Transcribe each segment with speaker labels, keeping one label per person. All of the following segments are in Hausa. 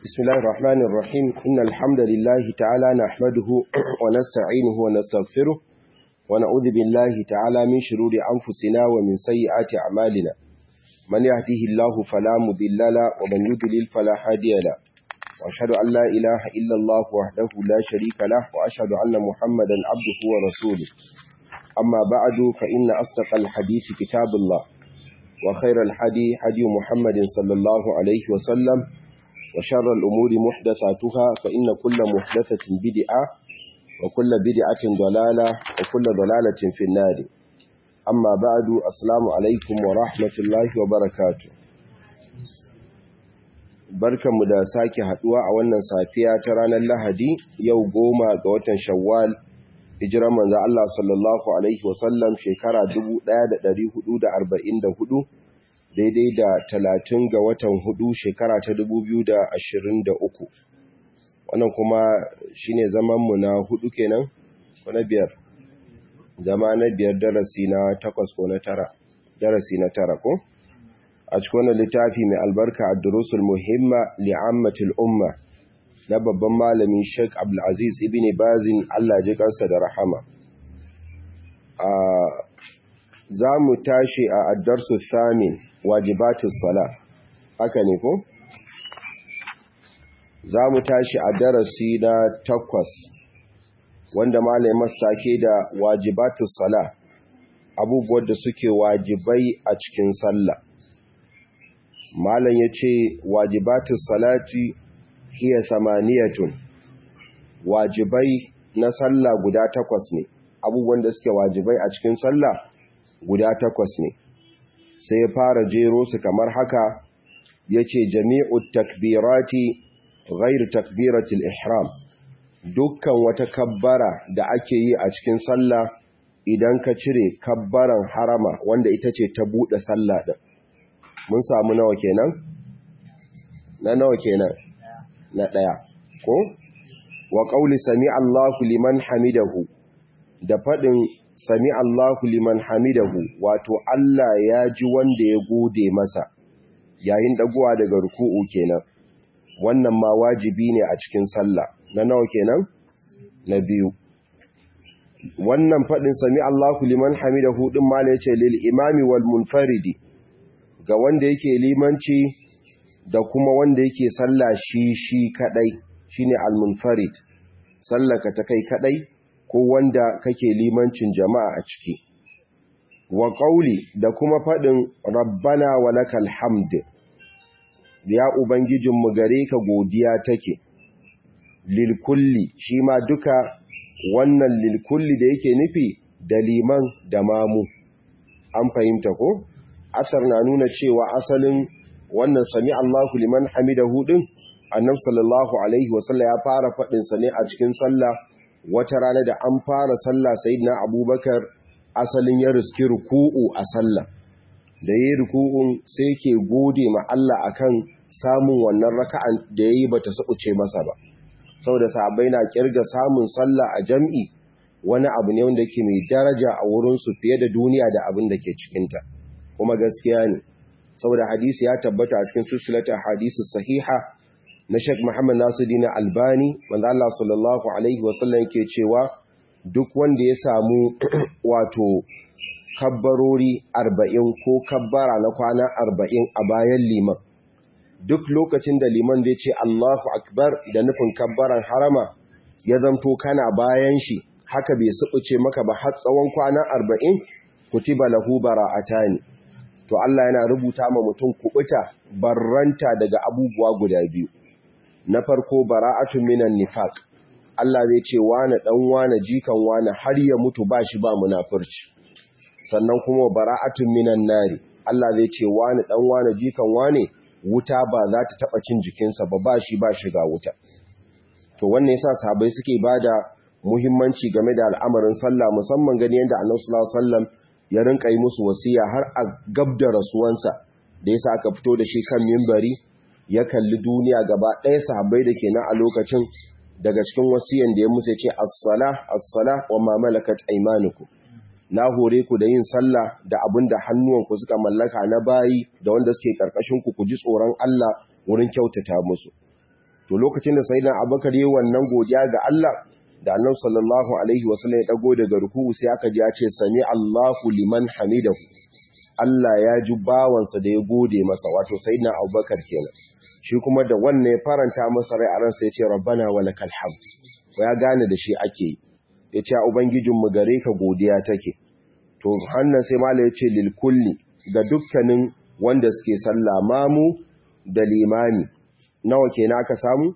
Speaker 1: بسم الله الرحمن الرحيم إن الحمد لله تعالى نحمده ونستعينه ونستغفره ونعوذ بالله تعالى من شرور أنفسنا ومن سيئات أعمالنا من يهده الله فلا مضل له ومن يضلل فلا هادي له وأشهد أن لا إله إلا الله وحده لا شريك له وأشهد أن محمدا عبده ورسوله أما بعد فإن أصدق الحديث كتاب الله وخير الحدي حدي محمد صلى الله عليه وسلم وشر الأمور محدثاتها فإن كل محدثة بدعة وكل بدعة ضلالة وكل ضلالة في النار أما بعد السلام عليكم ورحمة الله وبركاته barkanmu da sake haduwa a wannan safiya ta ranar Lahadi yau 10 ga watan Shawwal hijiran manzo Allah sallallahu alaihi wasallam shekara 1444 daidai da 30 ga watan 4 shekara ta 2023 wannan kuma shine zaman mu na 4 kenan ko na biyar zama na biyar darasi na 8 ko na 9 darasi na 9 ko a cikin wannan littafi mai albarka ad-durusul muhimma li'ammatil umma na babban malami Sheikh Abdul Aziz Ibn Baz Allah ji kansa da rahama za mu tashi a ad-darsu thamin wajibatus sala haka ne ko za mu tashi a darasi na 8 wanda malai mastake da wajibatus sala abubuwan da suke wajibai a cikin sallah malam yace wajibatus salati hiya 8 wajibai na sallah guda 8 ne abubuwan da suke wajibai a cikin sallah guda 8 ne sai ya fara jero su kamar haka yace jami'ut takbirati ghairu takbiratil ihram dukkan wata kabbara da ake yi a cikin sallah idan ka cire kabbaran harama wanda ita ce ta bude sallah din mun samu nawa kenan nawa kenan na daya ko wa qauli sami Allahu liman hamidahu da fadin sami Allahu liman hamidahu wato Allah ya ji wanda ya gode masa yayin dagowa daga ruku'u kenan wannan ma wajibi ne a cikin sallah na nawa kenan na biyu wannan fadin sami Allahu liman hamidahu din ma ne yace lil imami wal munfaridi ga wanda yake limanci da kuma wanda yake sallah shi kadai shine al munfarid sallaka ta kai kadai ko wanda kake limancin jama'a a ciki wa qauli da kuma fadin rabbana walakal hamd ya ubangijinmu gare ka godiya take lil kulli shi ma duka wannan lil kulli da yake nufi da liman da mamu an fahimta ko asar na nuna cewa asalin wannan sami Allahu liman hamidahu din annabi sallallahu alaihi wasallam ya fara fadin sa ne a cikin sallah wata rana da an fara sallah sayyidina abubakar asalin ya riski ruku'u a sallah da yayi ruku'un sai yake gode ma Allah akan samun wannan raka'an da yayi bata subuce masa ba saboda sahabbai na kirga samun sallah a jam'i wani abu ne wanda yake mai daraja a wurin su fiye da duniya da abin da ke cikin ta kuma gaskiya ne saboda hadisi ya tabbata a cikin silsilatul hadisi sahiha na Sheikh Muhammad Nasiruddin Albani wanda Allah sallallahu alaihi wasallam yake cewa duk wanda ya samu wato kabbarori 40 ko kabbara na kwana 40 a bayan liman duk lokacin da liman zai ce Allahu akbar da nufin kabbaran harama ya zanto kana bayan shi haka bai subuce maka ba har tsawon kwana 40 kutiba lahu bara'atani to Allah yana rubuta ma mutum kubuta barranta daga abubuwa guda biyu na farko bara'atun minan nifaq Allah zai ce wani dan wani jikan wani har ya mutu ba shi ba munafurci sannan kuma bara'atun minan nari Allah zai ce wani dan wani jikan wani wuta ba za ta taba cin jikinsa ba shi ba shiga wuta to wannan yasa sahabbai suke bada muhimmanci game da al'amarin sallah musamman gani yanda Annabi sallallahu alaihi wasallam ya rinka yi musu wasiya har a gabda rasuwansa da yasa aka fito da shi kan minbari ya kalli duniya gaba ɗaya sahabbai da ke nan a lokacin daga cikin wasiyan da ya musu ya ce as-salah wa ma malakat aymanukum na hore ku da yin sallah da abin da hannuwanku suka mallaka na bayi da wanda suke karkashin ku ji tsoron Allah wurin kyautata musu to lokacin da sayyidina Abubakar yayin wannan godiya ga Allah da Annabi sallallahu alaihi wasallam ya dago daga ruku'u sai aka ji ya ce sami Allahu liman hamidahu, Allah ya ji bawansa da ya gode masa, wato sayyidina Abubakar kenan. Shi kuma da wannan ya faranta masa rai a ransa ya ce rabbana walakal hamd, ya gane da shi ake yi, ya ce ubangijinmu gare ka godiya take. To hannan sai mala ya ce lil kulli, ga dukkanin wanda suke sallah, mamu da limami. Nawa kenan aka samu?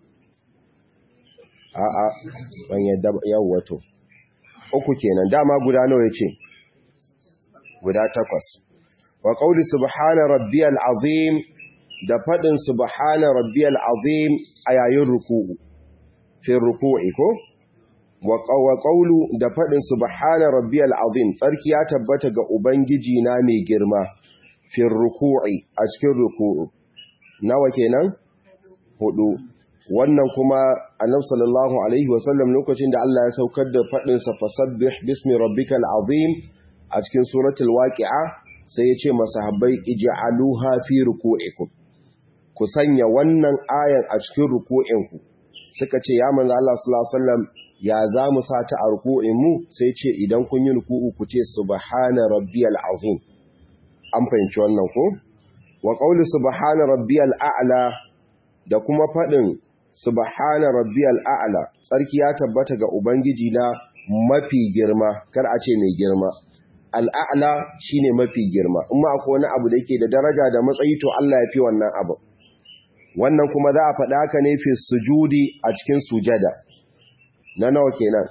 Speaker 1: A'a ban yadda yawa to uku kenan, dama guda nawa yace? Guda 8. Wa qawli subhana rabbiyal azim, da fadin subhana rabbiyal azim a yayin ruku'u, fi ruku'i ko? Wa qawlu, da fadin subhana rabbiyal azim, tsarki ya tabbata ga ubangiji na mai girma, fi ruku'i, a cikin ruku'u. Nawa kenan? 4. Wannan kuma Annabi sallallahu alaihi wasallam lokacin da Allah ya saukar da fadin sa fasabbih bismi rabbikal azim a cikin suratul waqi'a, sai ya ce masahabbai ij'aluha fi ruku'ikum, ku sanya wannan ayan a cikin ruku'inku. Suka ce ya manzo Allah sallallahu alaihi wasallam, ya za mu sa ta a ruku'in mu? Sai ce idan kun yi ruku'u ku ce subhana rabbiyal azim. An fahimci wannan ko? Wa qawli subhana rabbiyal a'la, da kuma fadin subhana rabbiyal a'la, tsarki ya tabbata ga ubangiji na mafi girma, kar a ce mai girma. Al'a'la shine mafi girma, amma akwai wani abu da yake da daraja da matsayi to Allah ya fi wannan abu. Wannan kuma za a faɗa haka ne fi sujudi, a cikin sujada. Na nawa kenan?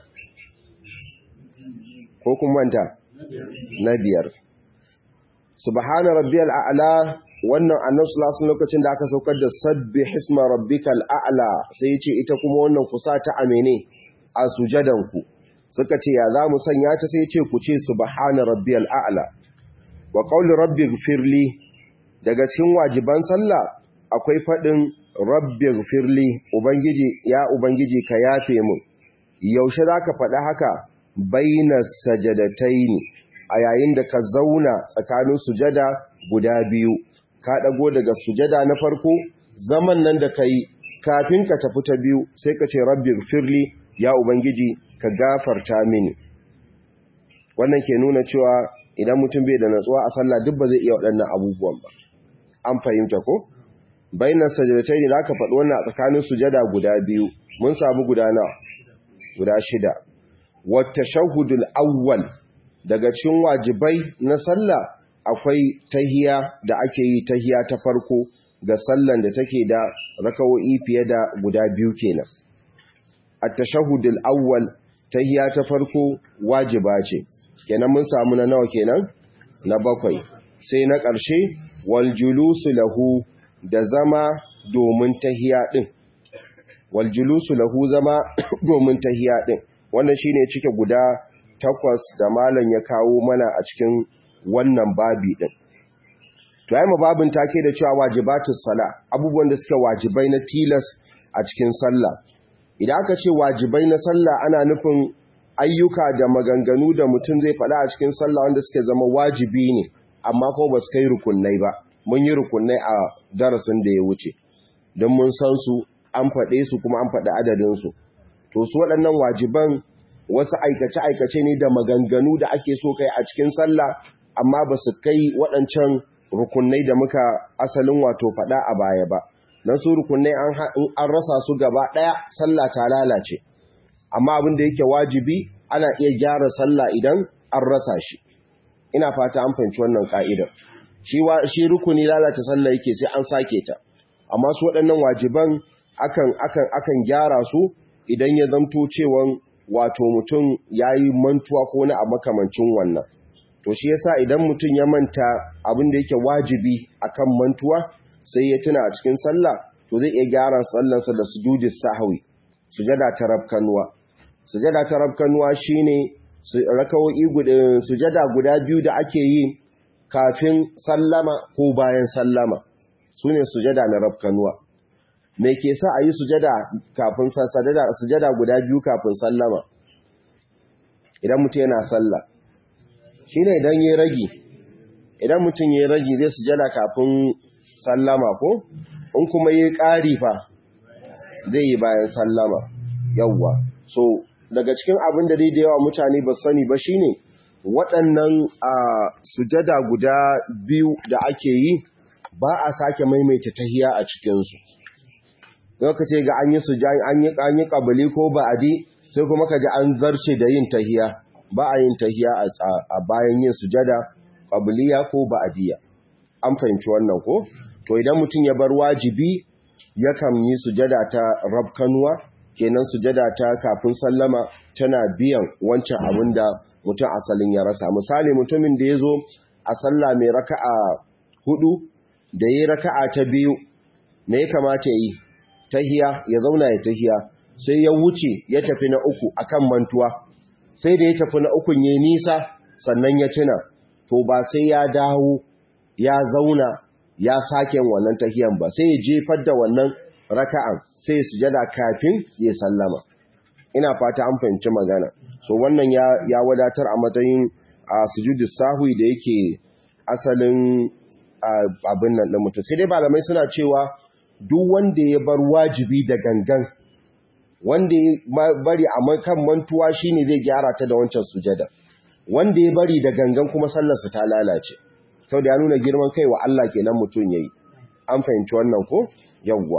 Speaker 1: Ko kun manta? Na 5. Subhana rabbiyal a'la, wannan Annabi sallallahu alaihi lokacin da aka saukar da sabbih isma rabbikal a'la, sai ya ce ita kuma wannan ku sa ta amene a sujadanku. Suka ce ya za mu sanya ta, sai ya ce ku ce subhana rabbiyal a'la. Wa qawli rabbighfirli, daga cikin wajiban sallah akwai fadin rabbighfirli, ubangiji ya ubangiji ka yafe mu. Yaushe zaka faɗa haka? Bainas sajadataini, a yayin da ka zauna tsakanin sujada guda biyu, ka dago daga sujada na farko, zaman nan da kai kafin ka tafi ta biyu sai ka ce rabbighfirli, ya ubangiji ka gafarta mini. Wannan ke nuna cewa idan mutum bai da natsuwa a sallah duk ba zai iya waɗannan abubuwan ba. An fahimta ko? Bainas sajadataini, da ka faɗi wannan a tsakanin sujada guda biyu, mun samu guda nawa? Guda 6. Wa tashahhudul awwal, daga cikin wajibai na sallah akwai tahiya da ake yi, tahiya ta farko ga sallan da take da rakawoyi fiye da guda 2 kenan. At-tashahhudul awwal, tahiya ta farko wajiba ce. Kenan mun samu na nawa kenan? Na 7. Sai na ƙarshe wal julusu lahu, da zama domin tahiya din. Wal julusu lahu, zama domin tahiya din. Wannan shine cike guda 8 da malam ya kawo mana a cikin wannan babi din. To yayin babin take da cewa wajibatus sala, abubuwan da suke wajibai na tilas a cikin sallah. Idan aka ce wajibai na sallah ana nufin ayyuka da maganganu da mutum zai faɗa a cikin sallah wanda suke zama wajibi ne, amma kuma ba su kai rukunnai ba. Mun yi rukunnai a darasin da ya wuce, don mun san su, an faɗe su kuma an faɗi adadin su. To su waɗannan wajiban wasu aikace-aikace ne da maganganu da ake so kai a cikin sallah, amma ba su kai waɗancan rukunai da muka asalin wato faɗa a baya ba. Nan su rukunai an rasa su gaba ɗaya, sallah ta lalace. Amma abin da yake wajibi ana iya gyara sallah idan an rasa shi. Ina fata an fahimci wannan ka'idar. Shi rukuni lalata sallah yake sai an sake ta. Amma su waɗannan wajiban akan gyara su idan ya zamto cewan wato mutum yayi mantuwa ko wani abu makamancin wannan. To shi yasa idan mutum ya manta abin da yake wajibi akan mantuwa sai ya tuna a cikin sallah, to zai iya gyara sallarsa da sujudis sahwi, sujada ta rabkanuwa. Sujada ta rabkanuwa shine sujada guda 2 da ake yi kafin sallama ko bayan sallama. Sune sujada na rabkanuwa. Me ke sa a yi sujada kafin sujada guda 2 kafin sallama? Idan mutum yana sallah, shine idan yayi ragi. Idan mutum yayi ragi zai sujada kafin sallama ko? In kuma yayi ƙari fa, zai yi bayan sallama. Yawwa, so daga cikin abin da yawa mutane ba sani ba shine waɗannan sujada guda biyu da ake yi ba a sake maimaita tahiya a cikinsu. Lokaci ga an yi ƙabali ko ba'adi sai kuma ka ji an zarce da yin tahiya, ba a yin tahiya a bayan yin sujada ƙabiliya ko ba'adiyya. An fahimci wannan ko? To idan mutum ya bar wajibi yakan yi sujada ta rabkanuwa, kenan sujada ta kafin sallama tana biyan wancan abin da mutum asalin ya rasa. Misali mutumin da ya zo a sallah mai raka'a 4 da ya yi raka'a ta 2, me ya kamata ya yi? Tahiya, ya zauna ya tahiya, sai ya wuce ya tafi na 3 akan mantuwa, sai da ya tafi na 3 ya nisa sannan ya tuna, to ba sai ya dawo ya zauna ya sake wannan tahiyan ba, sai ya jefar da wannan raka'an sai ya sujada kafin ya sallama. Ina fata an fahimci magana. So wannan ya wadatar a matsayin sujudus sahwi da yake asalin abin nan da mutum. Sai dai malamai suna cewa duk wanda ya bar wajibi da gangan, wanda ya bari a kan mantuwa shine zai gyara ta da wancan sujada, wanda ya bari da gangan kuma sallarsa ta lalace, sau da ya nuna girman kai wa Allah kenan mutum yayi. An fahimci wannan ko? Yawwa.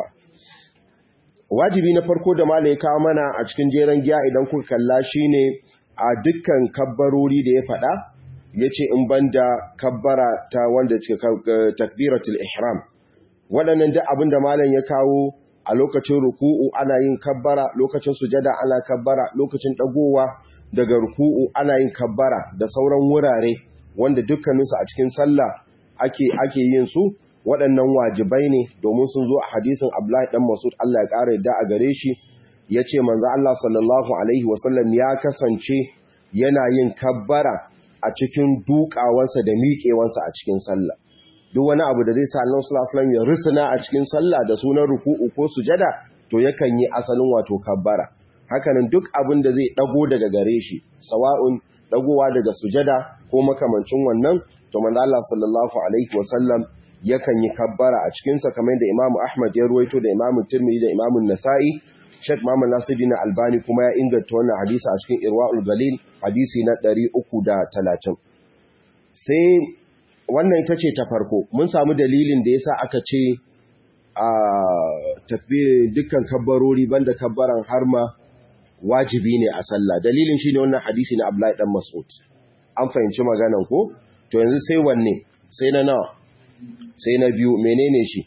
Speaker 1: Wajibi na farko da malai ya kawo mana a cikin jeren giya idan kuka kalla shine a dukkan kabbarori da ya faɗa, yace in banda kabbara ta wanda ce takbiratul ihram. Waɗannan duk abin da malam ya kawo a lokacin ruku'u ana yin kabbara, lokacin sujada ana kabbara, lokacin dagowa daga ruku'u ana yin kabbara da sauran wurare wanda dukkaninsu a cikin sallah ake yin su. Waɗannan wajibai ne domin sun zo a hadisin Abdullahi dan Mas'ud, Allah ya ƙara yadda a gare shi, yace manzo Allah sallallahu alaihi wasallam ya kasance yana yin kabbara a cikin dukawansa da miƙewansa a cikin sallah. Duk wani abu da zai sa Allah sallallahu alaihi wasallam ya rusuna a cikin sallah da sunan ruku'u ko sujada, to yakan yi asalin wato kabbara. Hakanan duk abin da zai dago daga gare shi, sawa'un dagowa daga sujada ko makamancin wannan, to manzo Allah sallallahu alaihi wasallam yakan yi kabbara a cikin sa, kamar da Imam Ahmad ya ruwaito da Imam Tirmidhi da Imam Nasa'i. Sheikh Muhammad Nasiruddin Albani kuma ya inganta wannan hadisi a cikin Irwaul Galil hadisi na 330. Sai wannan ita ce ta farko. Mun samu dalilin da yasa aka ce a takbir dukkan kabbarori banda kabbaran harma wajibi ne a sallah. Dalilin shine wannan hadisi na Abdullahi dan Mas'ud. An fahimci maganan ko? To yanzu sai wanne? Sai na nawa? Sai na biyu. Menene shi?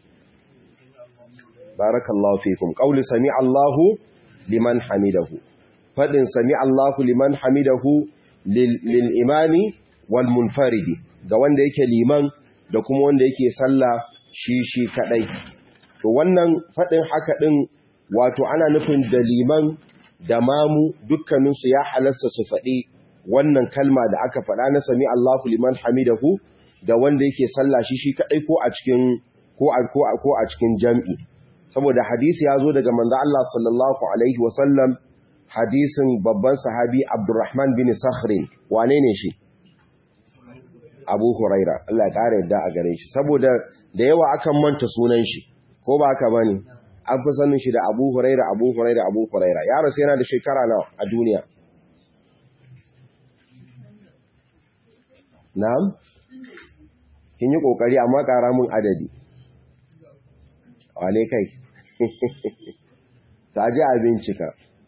Speaker 1: Barakallahu fikum. Qauli sami Allahu liman hamidahu. Fadin sami Allahu liman hamidahu lil imami wal munfaridi, ga wanda yake liman da kuma wanda yake sallah shi kadai. To wannan fadin haka din wato ana nufin da liman da mamu dukkaninsu ya halasta su faɗi wannan kalma da aka faɗa na sami Allahu liman hamidahu, da wanda yake sallah shi kadai ko a cikin ko a cikin jam'i. Saboda hadisi ya zo daga manzo Allah sallallahu alaihi wasallam, hadisin babban sahabi Abdurrahman bin Sakhrin. Wane ne shi? Abu Huraira, Allah ya ƙara yadda a gare shi. Saboda da yawa akan manta sunan shi, ko ba haka bane? An fi sanin shi da Abu Huraira. Ya rasu yana da shekara nawa a duniya? Na'am? Kin yi kokari amma ƙara mun adadi. Wane kai? Ta ji a bincika.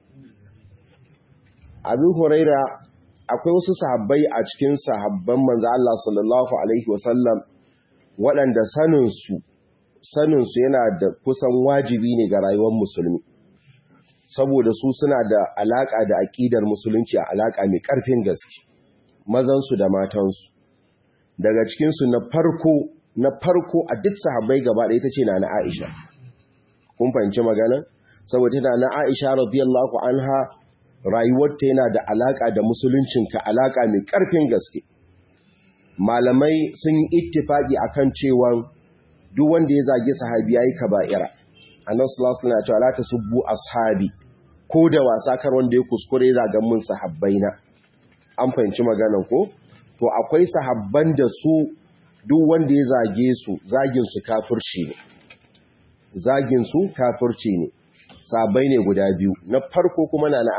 Speaker 1: Abu Huraira, akwai wasu sahabbai a cikin sahabban manzo Allah sallallahu alaihi wasallam waɗanda saninsu yana da kusan wajibi ne ga rayuwar musulmi, saboda su suna da alaƙa da aƙidar musulunci, a alaƙa mai ƙarfin gaske, mazansu da matansu. Daga cikinsu na farko a duk sahabbai gaba ɗaya ita ce na Aisha. Kun fahimci magana? Saboda na Aisha radiyallahu anha rayuwarta yana da alaƙa da musuluncinka, alaƙa mai ƙarfin gaske. Malamai sun yi ittifaqi akan cewa duk wanda ya zage sahabi yayi kaba'ira. Annabi sallallahu alaihi wasallam ya ce la tasubbu ashabi, ko da wasa kar wanda ya kuskure ya zaga mun sahabbaina. An fahimci maganar ko? To akwai sahabban da su duk wanda ya zage su, zagin su kafirci ne. sahabbai ne guda biyu, na farko kuma Nana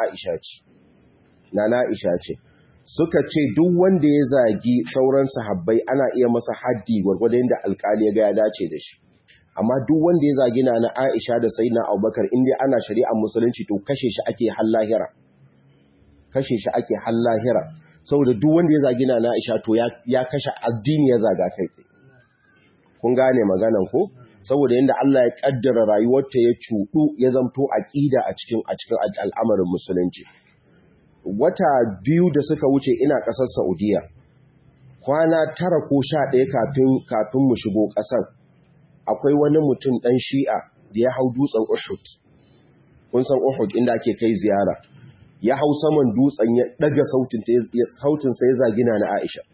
Speaker 1: Aisha ce suka ce duk wanda ya zagi sauran sahabbai ana iya masa haddi gwargwadon da alkali ya ga ya dace da shi, amma duk wanda ya zagi Nana Aisha da Sayyidina Abubakar inda ana shari'ar musulunci to kashe shi ake har lahira, saboda duk wanda ya zagi Nana Aisha to ya kashe addini ya zaga kai tsaye. Kun gane maganan ko? Saboda yanda Allah ya kaddara rayuwarta ya cudu ya zamto aqida a cikin al'amarin musulunci. Wata 2 da suka wuce ina kasar Saudiya, kwana 9 ko 11 kafin mu shigo kasar, akwai wani mutum dan Shi'a da ya hau dutsen Uhud. Kun san Uhud inda ake kai ziyara, ya hau saman dutsen ya daga sautin sa ya zagi na Aisha,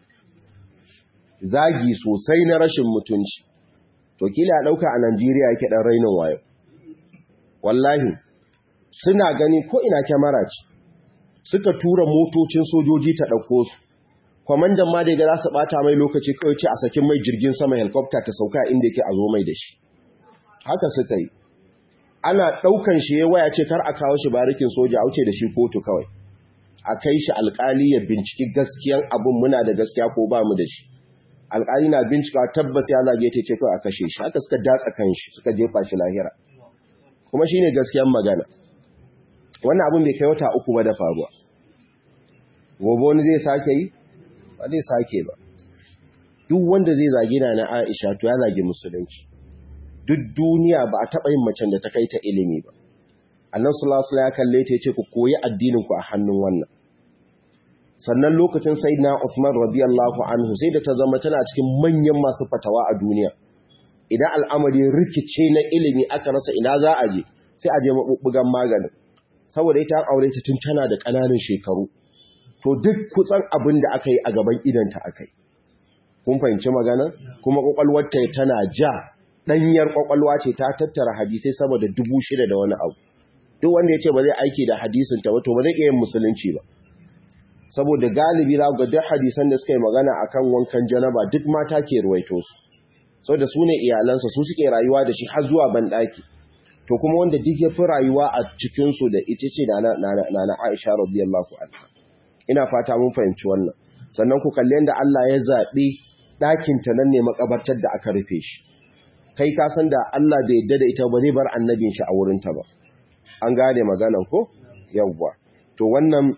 Speaker 1: zagi sosai na rashin mutunci. To kila ya dauka a Najeriya yake dan rainin wayo, wallahi suna gani ko ina kyamara ce, suka tura motocin sojoji ta dauko su. Kwamandan ma da ga za su bata mai lokaci kawai ce a sakin mai jirgin sama helicopter ta sauka inda yake a zo mai da shi. Haka suka yi. Ana daukan shi ya waya ce kar a kawo shi barikin soja, a wuce da shi kotu kawai. A kai shi alkali ya binciki gaskiyan abun muna da gaskiya ko ba mu da shi. Alkali na bincika tabbas ya zage ta ce kawai a kashe shi. Haka suka datsa kan shi suka jefa shi lahira. Kuma shine gaskiyan magana. Wannan abun bai kai wata 3 ba da faruwa. Gobe wani zai sake yi? Ba zai sake ba. Duk wanda zai zagi na Aisha to ya zagi musulunci. Duk duniya ba a taɓa yin macen da ta kai ta ilimi ba. Annabi sallallahu alaihi wasallam ya kalle ta yace ku koyi addinin ku a hannun wannan. Sannan lokacin Sayyidina Uthman radiyallahu anhu sai da ta zama tana cikin manyan masu fatawa a duniya. Idan al'amari rikice na ilimi aka rasa ina za a je, sai a je mabubbugan maganin. Saboda ita an aure ta tun tana da ƙananan shekaru. To duk kutsan abin da aka yi a gaban idanta aka yi. Kun fahimci magana? Kuma kwakwalwarta tana ja, ɗanyar kwakwalwa ce, ta tattara hadisai sama da 6,000 da wani abu. Duk wanda ya ce ba zai aiki da hadisin ta ba to ba zai iya yin musulunci ba. Saboda galibi za ga duk hadisan da suka yi magana akan wankan janaba duk mata ke ruwaito su. Saboda su ne iyalansa, su suke rayuwa da shi har zuwa banɗaki. To kuma wanda duk ya fi rayuwa a cikinsu da ita ce na Aisha radiyallahu anha. Ina fata mun fahimci wannan. Sannan ku kalli yadda Allah ya zaɓi ɗakinta nan ne makabartar da aka rufe shi. Kai ka san da Allah bai yadda da ita ba zai bar annabin shi a wurinta ba. An gane maganan ko? Yawwa. To wannan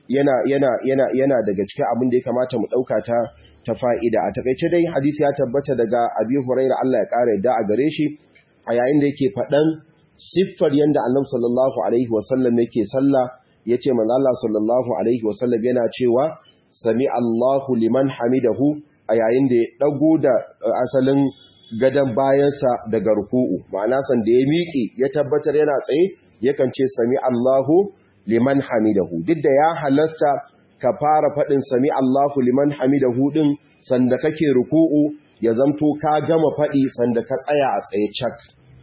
Speaker 1: yana daga cikin abin da ya kamata mu ɗauka ta fa'ida. A takaice dai hadisi ya tabbata daga Abi Hurairah Allah ya ƙara yadda a gare shi a yayin da yake faɗan siffar yanda Annabi sallallahu alaihi wasallam yake sallah. Yace manzo Allah sallallahu alaihi wasallam yana cewa sami Allahu liman hamidahu a yayin da ya dago da asalin gadan bayansa daga ruku'u, ma'ana san da ya miƙe ya tabbatar yana tsaye yakan ce sami Allahu liman hamidahu. Duk da ya halasta ka fara fadin sami Allahu liman hamidahu din sanda kake ruku'u ya zamto ka gama fadi sanda ka tsaya a tsaye cak.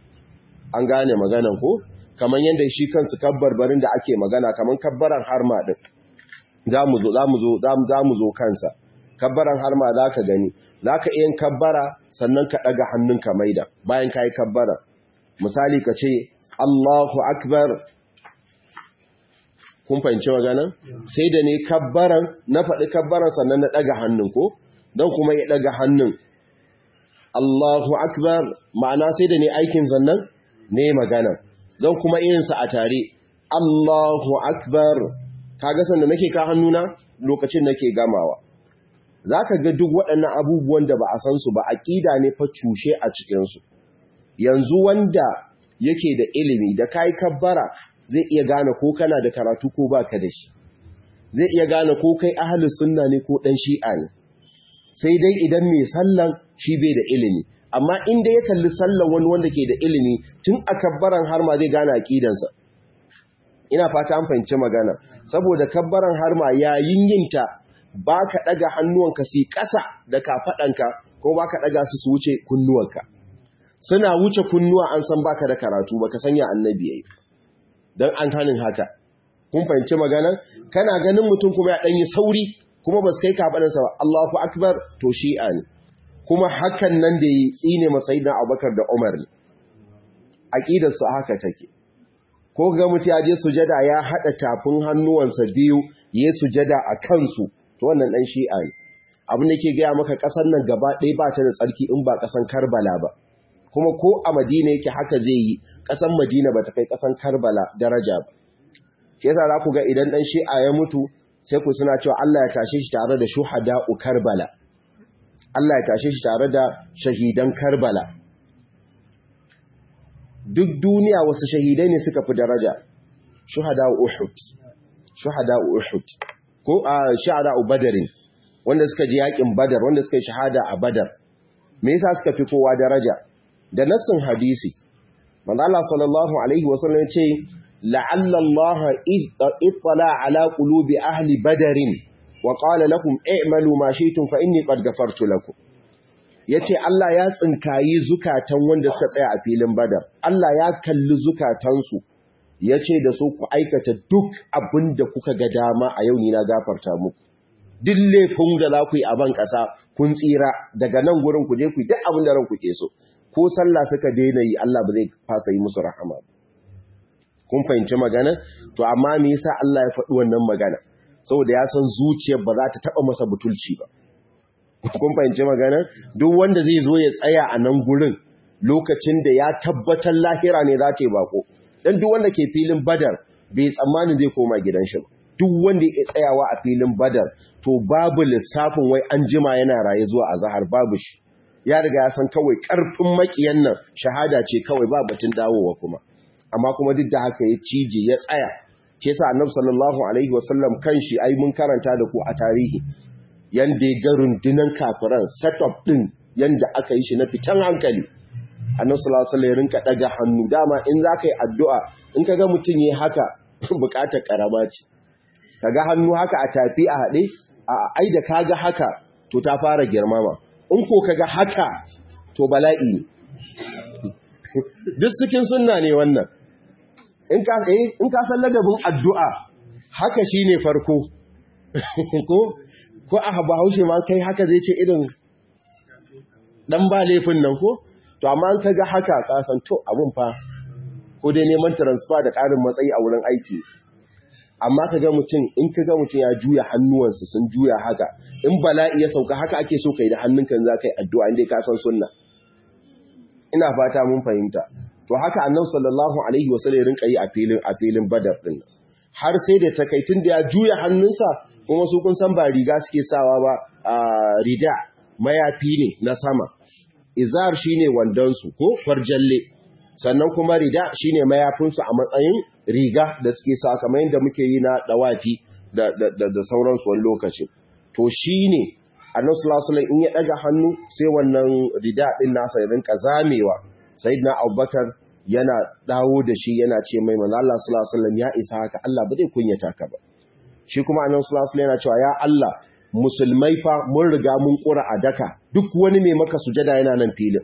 Speaker 1: An gane maganan ko? Kamar yadda shi kansu kabbarbarin da ake magana kamar kabbaran harma din za mu zo kansa. Kabbaran harma za ka gani, za ka iya kabbara sannan ka ɗaga hannunka maida bayan ka yi kabbara. Misali ka ce Allahu Akbar. Kun fahimci magana? Sai da ne kabbaran, na faɗi kabbaran sannan na ɗaga hannun ko? Don kuma ya ɗaga hannun Allahu Akbar, ma'ana sai da ne aikin zannan ne magana. Zan kuma irinsa a tare, Allahu Akbar, kaga sanda nake ka hannuna lokacin nake gamawa. Za ka ga duk waɗannan abubuwan da ba a san su ba, aƙida ne fa cushe a cikinsu. Yanzu wanda yake da ilimi da kai kabbara zai iya gane ko kana da karatu ko baka da shi. Zai iya gane ko kai ahlus sunna ne ko ɗan shi'a ne. Sai dai idan mai sallan shi bai da ilimi. Amma inda ya kalli sallan wani wanda ke da ilimi tun a kabbaran harma zai gane aqidansa. Ina fata an fahimci magana. Saboda kabbaran harma yayin yinta baka daga hannuwanka su ƙasa da kafadanka ko baka daga su wuce kunnuwanka. Suna wuce kunnuwa an san baka da karatu baka sanya annabi yayi. Dan an hanin haka. Kun fahimci magana? Kana ganin mutum kuma ya danyi sauri kuma ba su kai kafadansa ba. Allahu Akbar to shi'a ne. Kuma hakan nan da yi tsine masayidina Abubakar da Umar ne. Aqidarsu haka take. ko ga mutum ya je sujada ya haɗa tafin hannuwansa biyu ya sujada a kansu, to wannan ɗan shi'a ne. Abin da ke gaya maka ƙasar nan gaba ɗaya ba ta da tsarki in ba ƙasan Karbala ba, kuma ko a Madina yake haka zai yi, ƙasan Madina ba ta kai ƙasan Karbala daraja ba. Shi yasa za ku ga idan ɗan shi'a ya mutu sai ku suna cewa Allah ya tashe shi tare da shuhada'u Karbala, Allah ya tashe shi tare da shahidan Karbala. Duk duniya wasu shahidai ne suka fi daraja? Shuhada'u Uhud, shuhada'u Uhud, ko shuhada'u Badarin, wanda suka ji yakin Badar, wanda suka yi shahada a Badar. Me yasa suka fi kowa daraja? Da nassin hadisi, manzo Allah sallallahu alaihi wasallam ya ce la'alla Allah ittala ala qulubi ahli badarin wa qala lakum i'malu ma shi'tum fa inni qad ghafartu lakum. Yace Allah ya tsinkayi zukatan wanda suka tsaya a filin Badar, Allah ya kalli zukatansu, yace da su ku aikata duk abinda kuka ga dama a yau ni na gafarta muku. Duk laifin da za ku yi a ban ƙasa kun tsira, daga nan gurin ku je ku yi duk abin da ranku ke so. Ko sallah suka daina yi Allah ba zai fasa yi musu rahama. Kun fahimci magana? To amma me yasa Allah ya faɗi wannan magana? Saboda ya san zuciyar ba za ta taɓa masa butulci ba. Kun fahimci magana? Duk wanda zai zo ya tsaya a nan gurin lokacin da ya tabbatar lahira ne za ta yi bako. Dan duk wanda ke filin Badar bai tsammanin zai koma gidan shi ba. Duk wanda ya tsayawa a filin Badar to babu lissafin wai an jima yana raye zuwa azhar, babu shi. Ya riga ya san kawai karfin makiyan nan shahada ce kawai, ba batun dawowa kuma. Amma kuma duk da haka ya cije ya tsaya. Ke sa Annabi sallallahu alaihi wasallam kanshi ai mun karanta da ku a tarihi yanda ya ga rundunan kafiran setup din yanda aka yi shi na fitan hankali. Annabi sallallahu alaihi wasallam ya rinka daga hannu, dama in zaka yi addu'a in kaga mutun yayi haka bukatar karama ce. Kaga hannu haka a tafi a haɗe, ai da kaga haka to ta fara girmama, in ko kaga haka to bala'i ne. Duk cikin sunna ne wannan. In ka san ladabin addu'a haka shine farko. ko a Bahaushe ma kai haka zai ce irin dan ba laifin nan ko, to amma in kaga haka ka san to abun fa ko dai neman transfer da ƙarin matsayi a wurin aiki. Amma kaga mutum in kaga mutum ya juya hannuwansa sun juya haka, in bala'i ya sauka haka ake so kai da hannunka za ka yi addu'a inda ka san sunna. Ina fata mun fahimta. To haka Annabi sallallahu alaihi wasallam rinka yi a filin Badar din. Har sai da takaitun da ya juya hannunsa, kuma su kun san ba riga suke sawa ba, rida mayafi ne na sama. Izar shine wandon su ko farjalle. Sannan kuma rida shine mayafinsu a matsayin riga da suke sa kamar yadda muke yi na dawafi da sauransu wani lokaci. To shine Annabi sallallahu alaihi wasallam in ya daga hannu sai wannan rida din nasa ya rinka zamewa. Sayyidina Abubakar yana dawo da shi yana ce mai manzo Allah sallallahu alaihi wasallam ya isa haka, Allah ba zai kunyata ka ba. Shi kuma Annabi sallallahu alaihi wasallam yana cewa ya Allah musulmai fa mun riga mun kura a daka, duk wani mai maka sujada yana nan filin.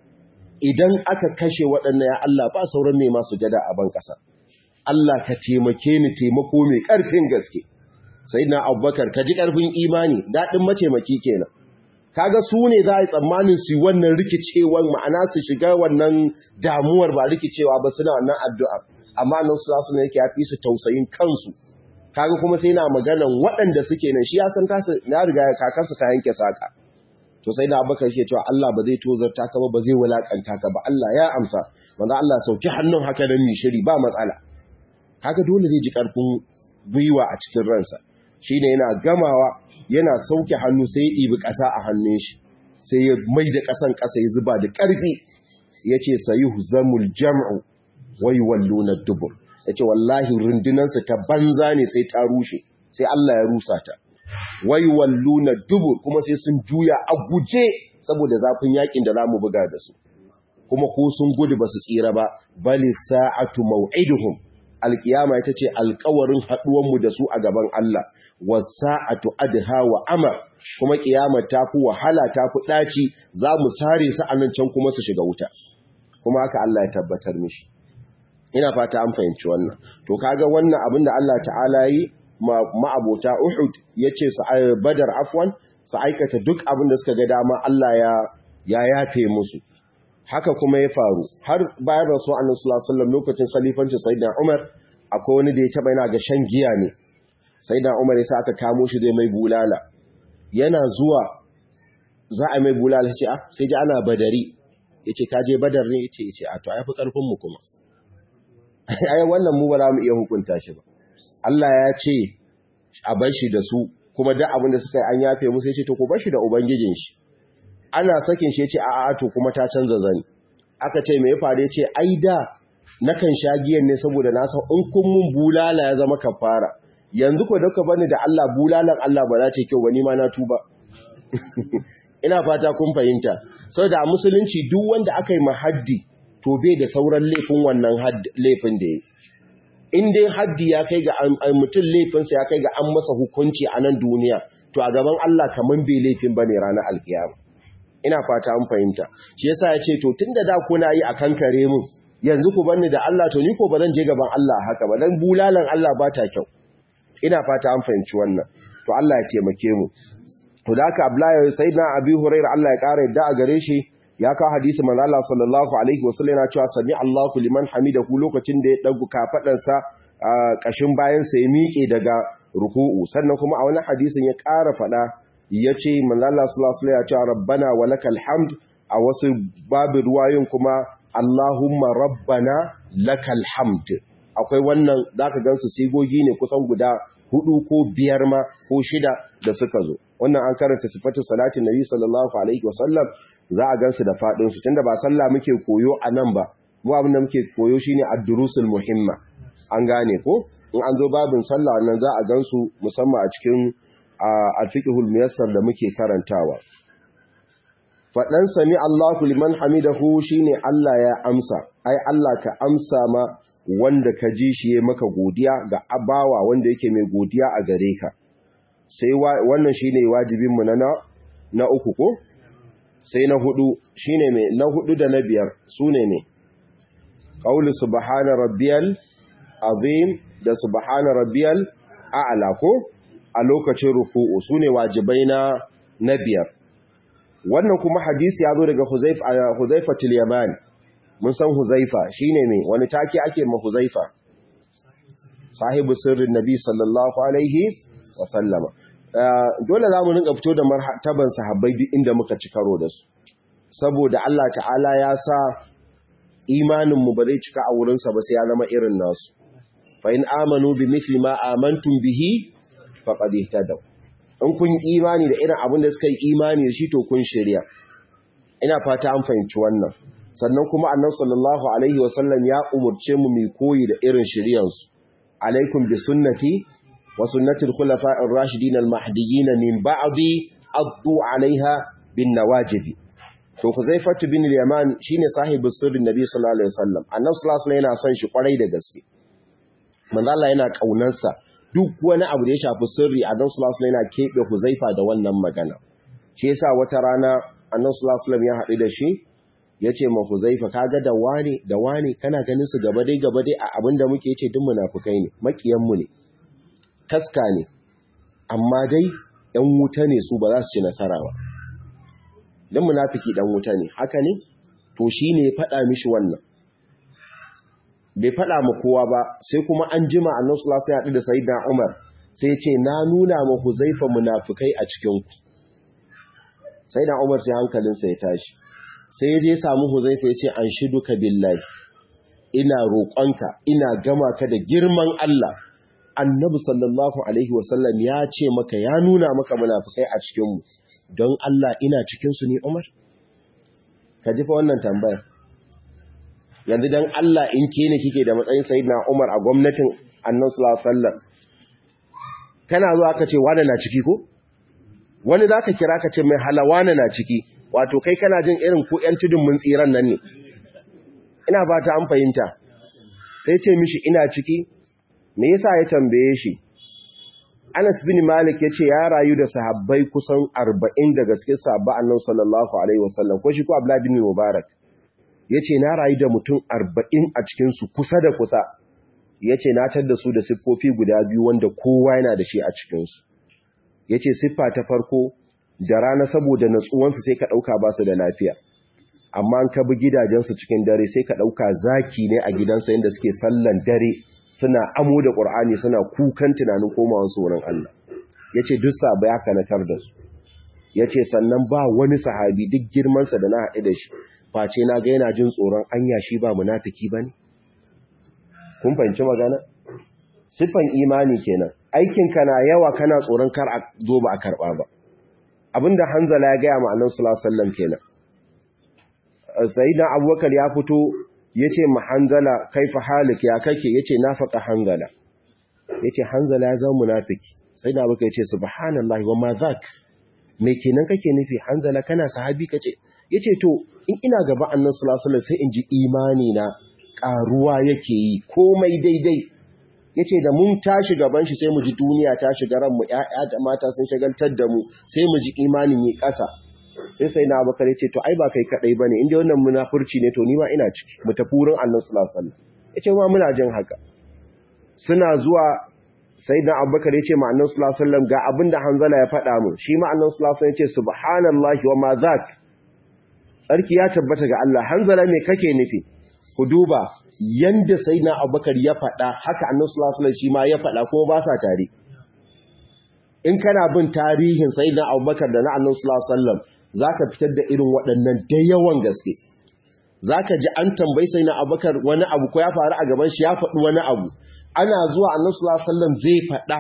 Speaker 1: Idan aka kashe waɗannan ya Allah ba sauran mai masu sujada a ban ƙasa. Allah ka taimake ni taimako mai ƙarfin gaske. Sayyidina Abubakar ka ji ƙarfin imani, daɗin mataimaki kenan. Kaga su ne za a yi tsammanin su wannan rikicewar, ma'ana su shiga wannan damuwar ba rikicewa ba, suna wannan addu'a. Amma nan su lasu ne yake ya fi su tausayin kansu. Kaga kuma sai na maganan waɗanda suke nan, shi ya san tasu na riga ya kakansu ta yanke saka. To sai da Abubakar shi ya cewa Allah ba zai tozarta ka ba zai wulakanta ka ba, Allah ya amsa. Manzo Allah sauki hannun haka nan ni shiri ba matsala. Haka dole zai ji ƙarfin gwiwa a cikin ransa. Shine yana gamawa yana sauke hannu sai ya ɗibi ƙasa a hannun shi, sai ya mai da ƙasan ƙasa ya zuba da ƙarfi, ya ce sayi zamul jam'u wai wallo na dubur. Ya ce wallahi rundunansa ta banza ne sai ta rushe, sai Allah ya rusa ta. Wai wallo na dubur kuma sai sun juya a guje saboda zafin yakin da za mu buga da su. Kuma ko sun gudu ba su tsira ba, bali sa'atu mau'iduhum. Alƙiyama ita ce alƙawarin haɗuwanmu da su a gaban Allah. Wasa'atu adha wa amar, kuma kiyama ta fi wahala ta fi daci, za mu sare su anan can kuma su shiga wuta. Kuma haka Allah ya tabbatar mishi. Ina fata an fahimci wannan. To kaga wannan abin da Allah ta'ala yi ma'abota Uhud yace su Badar afwan su aikata duk abin da suka ga dama Allah ya yafe musu. haka kuma ya faru har bayan rasu annabi sallallahu alaihi wasallam lokacin khalifancin sayyidina Umar akwai wani da ya taba yana ga shan giya ne sayyidina Umar yasa aka kamo shi zai mai bulala yana zuwa za a mai bulala sai ji ana badari yace ka je badar ne yace a to ai fi karfin mu kuma ai wannan mu ba za mu iya hukunta shi ba Allah ya ce a bar shi da su kuma duk abin da suka yi an yafe musu yace to ku bar shi da ubangijin shi ana sakin shi yace a'a to kuma ta canza zani aka ce me ya faru yace ai da nakan sha giyan ne saboda na san in kun mun bulala ya zama kafara yanzu ko dauka bani da Allah bulalan Allah ba za ta kyau ba ni ma na tuba ina fata kun fahimta saboda a musulunci duk wanda aka yi mahaddi to bai da sauran laifin wannan laifin da yake in dai haddi ya kai ga mutum laifinsa ya kai ga an masa hukunci a nan duniya to a gaban Allah kaman bai laifin bane ranar alkiyama ina fata an fahimta shi yasa ya ce to tunda da kuna yi a kankare mu yanzu ku banni da Allah to ni ko ba zan je gaban Allah haka ba dan bulalan Allah ba ta kyau ina fata an fahimci wannan to Allah ya taimake mu to da haka Abdullahi sayyidina Abi Hurairah Allah ya kara yadda a gare shi ya kawo hadisi manzo Allah sallallahu alaihi wasallam yana cewa sami Allahu liman hamidahu lokacin da ya dagu kafadarsa kashin bayan sa ya miƙe daga ruku'u sannan kuma a wani hadisin ya ƙara fada yace manzo Allah sallallahu alaihi wasallam ya ce rabbana walakal hamd a wasu babu ruwayoyin kuma Allahumma rabbana lakal hamd akwai wannan zaka gansu sigogi ne kusan guda 4 ko 5 ma ko 6 da suka zo wannan an karanta sifatu salatin nabi sallallahu alaihi wasallam za a gansu da faɗinsu tunda ba sallah muke koyo a nan ba mu abin da muke koyo shine ad-durusul muhimma an gane ko in an zo babin sallah wannan za a gansu musamman a cikin al-fiqhul muyassar da muke karantawa faɗan sami Allahu liman hamidahu shine Allah ya amsa ai Allah ka amsa ma wanda ka ji shi ya maka godiya ga abawa wanda yake mai godiya a gare ka sai wannan shine wajibin mu na uku ko sai na hudu shine mai na hudu da na biyar sune ne qaulu subhana rabbiyal azim da subhana rabbiyal a'la ko a lokacin ruku'u sune wajibai na biyar wannan kuma hadisi ya zo daga Huzaifatul Yaman mun san Huzaifa shine mai wani take ake ma Huzaifa sahibu sirrin nabi sallallahu alaihi wa sallama dole za mu rinka fito da martaban sahabbai duk inda muka ci karo da su saboda Allah ta'ala ya sa imaninmu ba zai cika a wurinsa ba sai ya zama irin nasu fa in amanu bi mithli ma amantum bihi faqad ihtadaw in kun imani da irin abin da suka yi imani da shi to kun shirya ina fata an fahimci wannan sannan kuma annabi sallallahu alaihi wasallam ya umurce mu mai koyi da irin shiryansu alaikum bi sunnati wa sunnatul khulafa'ir rashidin al-mahdiyyin min ba'di addu 'alayha bin nawajib to Huzaifatu bin al-Yaman shine sahibi sirrin Nabi sallallahu alaihi wasallam annabi sallallahu alaihi wasallam yana son shi kwarai da gaske manzo Allah yana kaunarsa duk wani abu da ya shafi sirri annabi sallallahu alaihi wasallam yana kebe Huzaifa da wannan magana shi yasa wata rana annabi sallallahu alaihi wasallam ya haɗu da shi yace ma Huzaifa kaga da wani kana ganin su gaba dai a abinda muke yace duk munafikai ne makiyan mu ne taska ne amma dai ɗan wuta ne su ba za su ci nasara ba dan munafiki dan wuta ne haka ne to shine ya faɗa mishi wannan bai faɗa ma kowa ba sai kuma an jima annabi sallallahu alaihi wasallam ya da sayyidina Umar sai ya ce na nuna ma Huzaifa munafikai a cikin ku sayyidina Umar sai hankalinsa ya tashi sai ya je samu Huzaifa ya ce an shiduka billahi ina roƙonka ina gama ka da girman Allah annabi sallallahu alaihi wasallam ya ce maka ya nuna maka munafikai a cikin mu don Allah ina cikinsu ne Umar? Ka ji fa wannan tambayar. Yanzu don Allah in ke ne kike da matsayin Sayyidina Umar a gwamnatin Annabi sallallahu alaihi wasallam. Kana zuwa ka ce wani na ciki ko? Wani zaka kira ka ce mai halawana na ciki. Wato kai kana jin irin ku ƴan tudun mun tsiran nan ne. Ina ba ta an fahimta. Sai ce mishi ina ciki. Me yasa ya tambaye shi? Anas bin Malik ya ce ya rayu da sahabbai kusan 40 da gaske sahabba annabi sallallahu alaihi wasallam ko shi ko Abdullah bin Mubarak yace na rayu da mutum 40 a cikin su kusa da kusa yace na tar da su da siffofi guda biyu wanda kowa yana da shi a cikin su yace siffa ta farko da rana saboda natsuwan su sai ka dauka ba su da lafiya amma an ka bi gidajensu cikin dare sai ka ɗauka zaki ne a gidansa yadda suke sallan dare suna amo da ƙur'ani suna kukan tunanin komawansu wurin Allah ya ce duk sabai haka na tar da su ya ce sannan ba wani sahabi duk girmansa da na haɗu da shi face na ga yana jin tsoron anya shi ba munafiki ba ne kun fahimci magana siffan imani kenan aikinka na yawa kana tsoron kar a zo ba a karɓa ba abinda Hanzala ya gaya ma Annabi sallallahu alaihi wasallam kenan sayyidina Abubakar ya fito yace ma Hanzala kaifa halik ya kake yace nafaka Hanzala yace Hanzala ya zama munafiki sayyidina Abubakar yace subhanallahi wa ma zak me kenan kake nufi Hanzala kana sahabi kace yace to in ina gaba Annabi sallallahu alaihi wasallam sai in ji imani na karuwa yake yi komai daidai yace da mun tashi gaban shi sai mu ji duniya ta shiga ran mu ƴaƴa da mata sun shagaltar da mu sai mu ji imanin yi ƙasa sai na Abubakar yace to ai ba kai kadai bane inda wannan munafurci ne to ni ma ina ciki mu tafi wurin Annabi sallallahu alaihi wasallam yace ma muna jin haka suna zuwa sayyidina Abubakar yace ma Annabi sallallahu alaihi wasallam ga abinda Hanzala ya faɗa mu shi ma Annabi sallallahu alaihi wasallam yace subhanallahi wa ma zak sarki ya tabbata ga Allah Hanzala me kake nufi ku duba yanda sayyidina Abubakar ya faɗa haka Annabi sallallahu alaihi wasallam shi ma ya faɗa kuma ba sa tare in kana bin tarihin sayyidina Abubakar da na Annabi sallallahu alaihi wasallam zaka fitar da irin waɗannan da yawan gaske zaka ji an tambayi sayyidina Abubakar wani abu ko ya faru a gaban shi ya faɗi wani abu ana zuwa Annabi sallallahu alaihi wasallam zai faɗa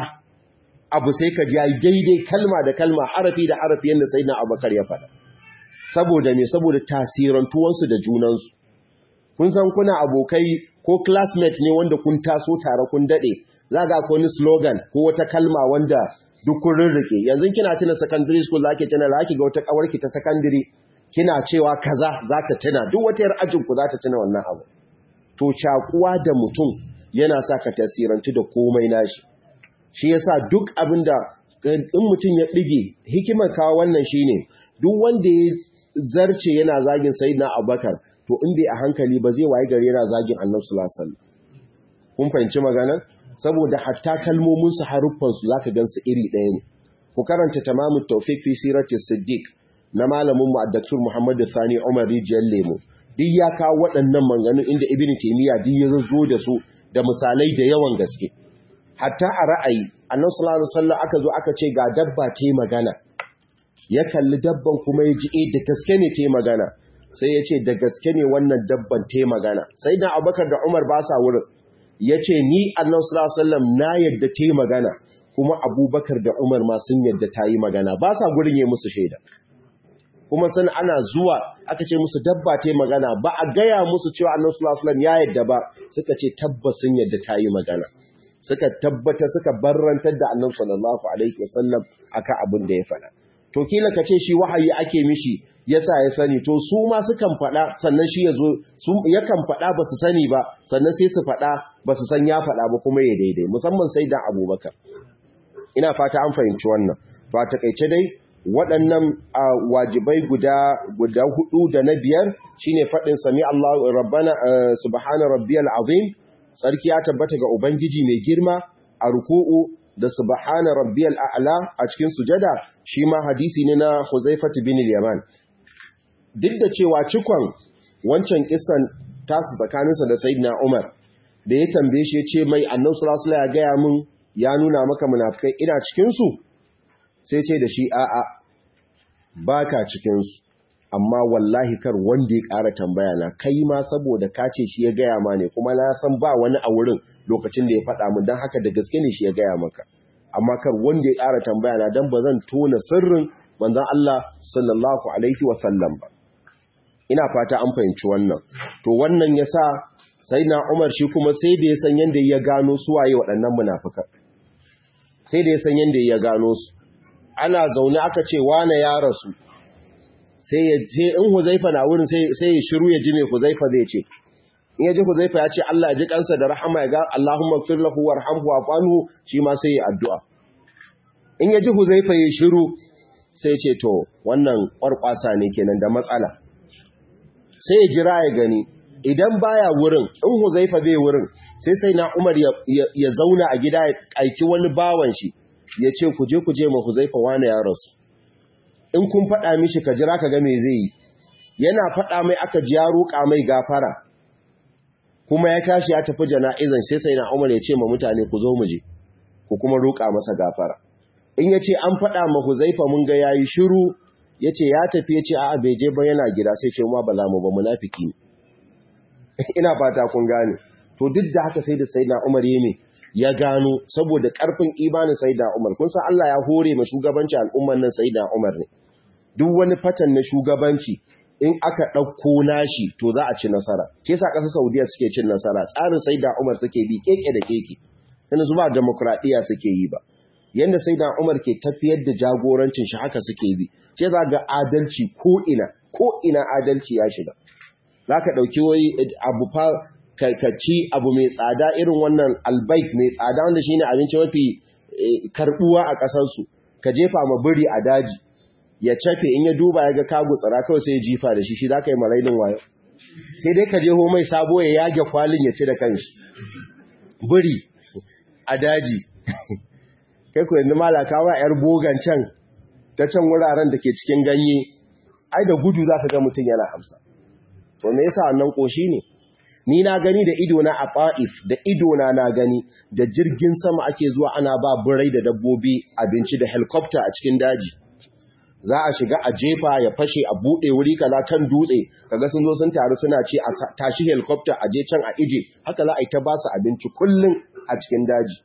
Speaker 1: abu sai ka ji daidai kalma da kalma harafi da harafi yanda sayyidina Abubakar ya faɗa saboda me saboda tasirantuwansu da junansu kun san kuna abokai ko classmate ne wanda kun taso tare kun dade za ga ko wani slogan ko wata kalma wanda duk kun rirrike yanzu kina tuna secondary school zake tuna zaki ga wata kawarki ta secondary kina cewa kaza za ta tuna duk wata yar ajin ku za ta tuna wannan abu to cakuwa da mutum yana sa ka tasiranci da komai nashi shi yasa duk abinda in mutum ya dige hikimar kawo wannan shine duk wanda ya zarce yana zagin sayyidina Abubakar to in bai a hankali ba zai waye gari yana zagin Annabi sallallahu alaihi wasallam kun fahimci magana saboda hatta kalmomin su haruffan su zaka gansu iri ɗaya ne ku karanta tamamut tawfiq fi sirati siddiq na malamin mu Dr. Muhammad Sani Umar Rijiyar Lemo duk ya kawo waɗannan maganganun inda Ibn Taymiyyah duk ya zo da su da misalai da yawan gaske hatta a ra'ayi Annabi sallallahu alaihi wasallam aka zo aka ce ga dabba ta magana ya kalli dabban kuma ya ji da gaske ne ta magana sai ya ce da gaske ne wannan dabban ta magana sai da Abubakar da Umar ba sa wurin ya ce ni Annabi sallallahu alaihi wasallam na yadda ta magana kuma Abubakar da Umar ma sun yadda ta yi magana ba sa gurin ya musu shaida kuma san ana zuwa aka ce musu dabba ta magana ba a gaya musu cewa Annabi sallallahu alaihi wasallam ya yadda ba suka ce tabbas sun yadda ta yi magana suka tabbata suka barrantar da Annabi sallallahu alaihi wasallam akan abin da ya faɗa to kila ka ce shi wahayi ake mishi yasa ya sani to su ma sukan faɗa sannan shi yazo su yakan faɗa ba su sani ba sannan sai su faɗa ba su san ya faɗa ba kuma ya daidai musamman sai da Abubakar ina fata an fahimci wannan to a takeice dai waɗannan wajibai guda hudu da na biyar shine faɗin sami Allahu rabbana subhana rabbiyal azim sarki ya tabbata ga ubangiji mai girma a ruku'u da subhana rabbiyal a'la a cikin sujada shi ma hadisi ne na Huzaifah bin al-Yaman duk da cewa cikon wancan kissan tasu tsakaninsa da Sayyidina Umar da ya tambaye shi ya ce mai Annabi sallallahu alaihi wasallam ya gaya mun ya nuna maka munafikai ina cikin su sai ce da shi a'a baka cikin su amma wallahi kar wanda ya ƙara tambaya na kai ma saboda ka ce shi ya gaya ma ne kuma na san ba wani a wurin lokacin da ya faɗa mun don haka da gaske ne shi ya gaya maka amma kar wanda ya ƙara tambaya na don ba zan tona sirrin manzon Allah sallallahu alaihi wasallam ba ina fata an fahimci wannan to wannan yasa sayyidina Umar shi kuma sai da ya san yanda ya gano su waye waɗannan munafikan sai da ya san yanda ya gano su ana zaune aka ce wane ya rasu sai ya je in Huzaifa na wurin sai ya shiru ya ji me Huzaifa zai ce in ya ji Huzaifa ya ce Allah ya ji kansa da rahama ya ga Allahumma ighfir lahu warhamhu wa'fu shi ma sai ya addu'a in ya ji Huzaifa ya shiru sai ya ce to wannan kwarkwasa ne kenan da matsala sai ya jira ya gani idan baya wurin in Huzaifa bai wurin sai na Umar ya zauna a gida ya aiki wani bawan shi ya ce ku je ma Huzaifa wani ya rasu in kun faɗa mishi ka jira ka ga me zai yi yana faɗa mai aka ji ya roƙa mai gafara kuma ya tashi ya tafi jana'izan sai na Umar ya ce ma mutane ku zo mu je ku kuma roƙa masa gafara. In ya ce an faɗa ma Huzaifa mun ga yayi shiru ya ce ya tafi ya ce a'a bai je ba yana gida sai ce ma ba za mu ba munafiki ne. Ina fata kun gane. To duk da haka sai da Sayyidina Umar ya gano saboda ƙarfin imanin Sayyidina Umar. Kun san Allah ya hore ma shugabanci al'umman nan Sayyidina Umar ne. Duk wani fatan na shugabanci in aka ɗauko nashi to za a ci nasara. Ke sa ƙasar Saudiya suke cin nasara, tsarin Sayyidina Umar suke bi keke da keke. Yanzu ba demokradiyya suke yi ba. Yanda Sayyidina Umar ke tafiyar da jagorancin shi haka suke bi. Ce za ga adalci ko ina adalci ya shiga. Za ka ɗauki wani abu fa ka ci abu mai tsada irin wannan albaik mai tsada wanda shine abinci mafi karbuwa a ƙasarsu. Ka jefa ma biri a daji ya cafe in ya duba ya ga kagu tsara kawai sai ya jifa da shi za ka yi marainin wayo. Sai dai ka jeho mai sabo ya yage kwalin ya ci da kanshi. Biri a daji. Kai ku yanzu malaka wa 'yar bogan can ta can wuraren da ke cikin ganye, ai da gudu za ka ga mutum yana amsa. To me yasa wannan koshi ne? Ni na gani da idona a Ta'if, da idona na gani da jirgin sama ake zuwa ana ba birai da dabbobi abinci da helicopter a cikin daji. Za a shiga a jefa ya fashe a buɗe wuri kaza kan dutse, kaga sun zo sun taru suna ce a tashi helicopter a je can a ije, haka za a yi ta ba su abinci kullum a cikin daji.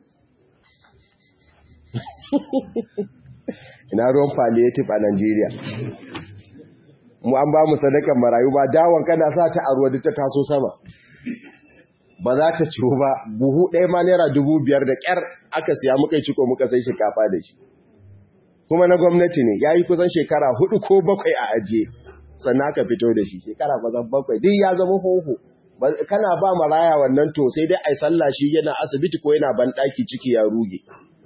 Speaker 1: Ina ruwan palliative a Najeriya. Mu an ba mu sadakan marayu ba, dawon kana sa ta a ruwa duk ta taso sama. Ba za ta ciwo ba, buhu ɗaya ma naira 5,000 da ƙyar aka siya muka ciko muka sai shinkafa da shi. Kuma na gwamnati ne, ya yi kusan shekara 4 ko 7 a ajiye, sannan aka fito da shi, shekara kusan 7, duk ya zama hoho. Kana ba maraya wannan to sai dai ai sallah shi yana asibiti ko yana banɗaki ciki ya ruge.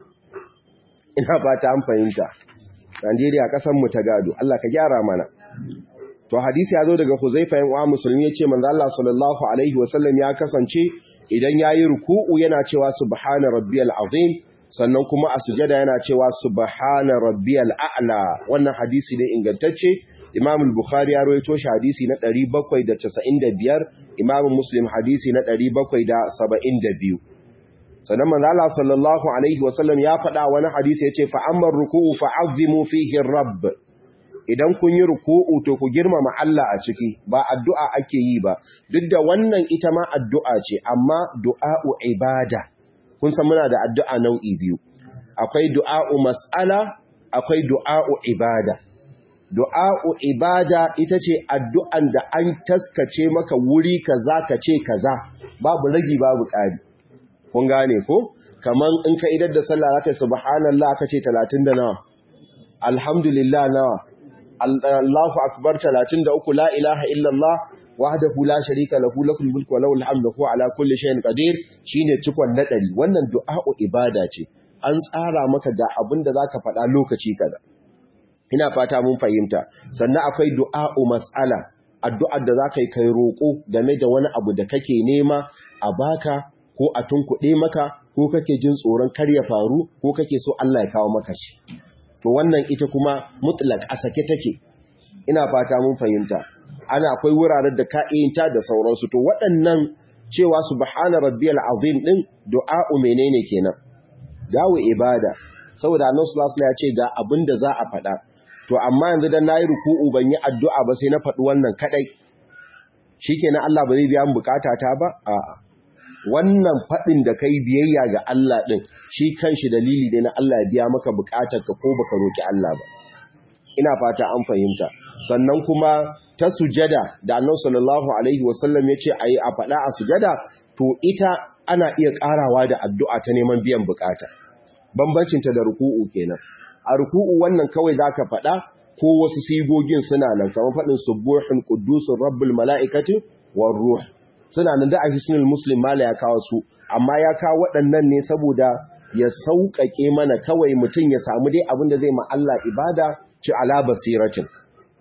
Speaker 1: Ina fata an fahimta. Najeriya ƙasar mu ta gado, Allah ka gyara mana. To hadisi ya zo daga Huzaifa yan uwa musulmi yace manzo Allah sallallahu alaihi wasallam ya kasance idan yayi ruku'u yana cewa subhana rabbiyal azim, sannan kuma a sujada yana cewa subhana rabbiyal a'la. Wannan hadisi ne ingantacce. Imam al-Bukhari ya rawaito shi hadisi na 795, Imam Muslim hadisi na 772. Sannan manzo Allah sallallahu alaihi wasallam ya faɗa wani hadisi yace fa amma ruku'u fa'azzimu fihi rabb. Idan kun yi ruku'u to ku girmama Allah a ciki, ba addu'a ake yi ba. Duk da wannan ita ma addu'a ce, amma du'a'u ibada. Kun san muna da addu'a nau'i biyu. Akwai du'a'u mas'ala, akwai du'a'u ibada. Du'a'u ibada ita ce addu'an da an taskace maka wuri kaza ka ce kaza, babu ragi babu ƙari. Kun gane ko? Kaman in ka idar da sallah zaka subhanallah ka ce 30 da nawa? Alhamdulillah nawa? Allahu akbar 33, la ilaha illallah wahdahu la sharika lahu lakul mulku wa lahul hamdu huwa ala kulli shay'in qadir, shine cikon na 100. Wannan du'a'u ibada ce. An tsara maka ga abin da zaka faɗa lokaci kaza. Ina fata mun fahimta. Sannan akwai du'a'u mas'ala, addu'ar da zaka yi kai roko game da wani abu da kake nema a baka ko a tunkuɗe maka ko kake jin tsoron kar ya faru ko kake so Allah ya kawo maka shi. To wannan ita kuma mutlaq a sake take. Ina fata mun fahimta. Ana akwai wuraren da ka iyinta da sauransu. To waɗannan cewa subhana rabbiyal azim din du'a'u menene kenan? Dawo ibada. Saboda Annabi sallallahu alaihi wasallam ya ce ga abin da za a faɗa. To amma yanzu dan nayi ruku'u ban yi addu'a ba sai na faɗi wannan kadai. Shikenan Allah ba zai biya min bukata ta ba? A'a. Wannan faɗin da kai biyayya ga Allah ɗin shi kanshi dalili ne na Allah ya biya maka buƙatarka ko baka roki Allah ba. Ina fata an fahimta. Sannan kuma ta sujada da Annabi sallallahu alaihi wasallam ya ce ayi a faɗa a sujada, to ita ana iya ƙarawa da addu'a ta neman biyan buƙata. Bambancin ta da ruku'u kenan. A ruku'u wannan kawai zaka faɗa ko wasu sigogin suna nan kamar faɗin subuhun quddusur rabbul mala'ikati war ruh. Suna nan da a hisnul muslim mala ya kawo su, amma ya kawo waɗannan ne saboda ya sauƙaƙe mana kawai mutum ya samu dai abin da zai ma Allah ibada ci ala basiratin.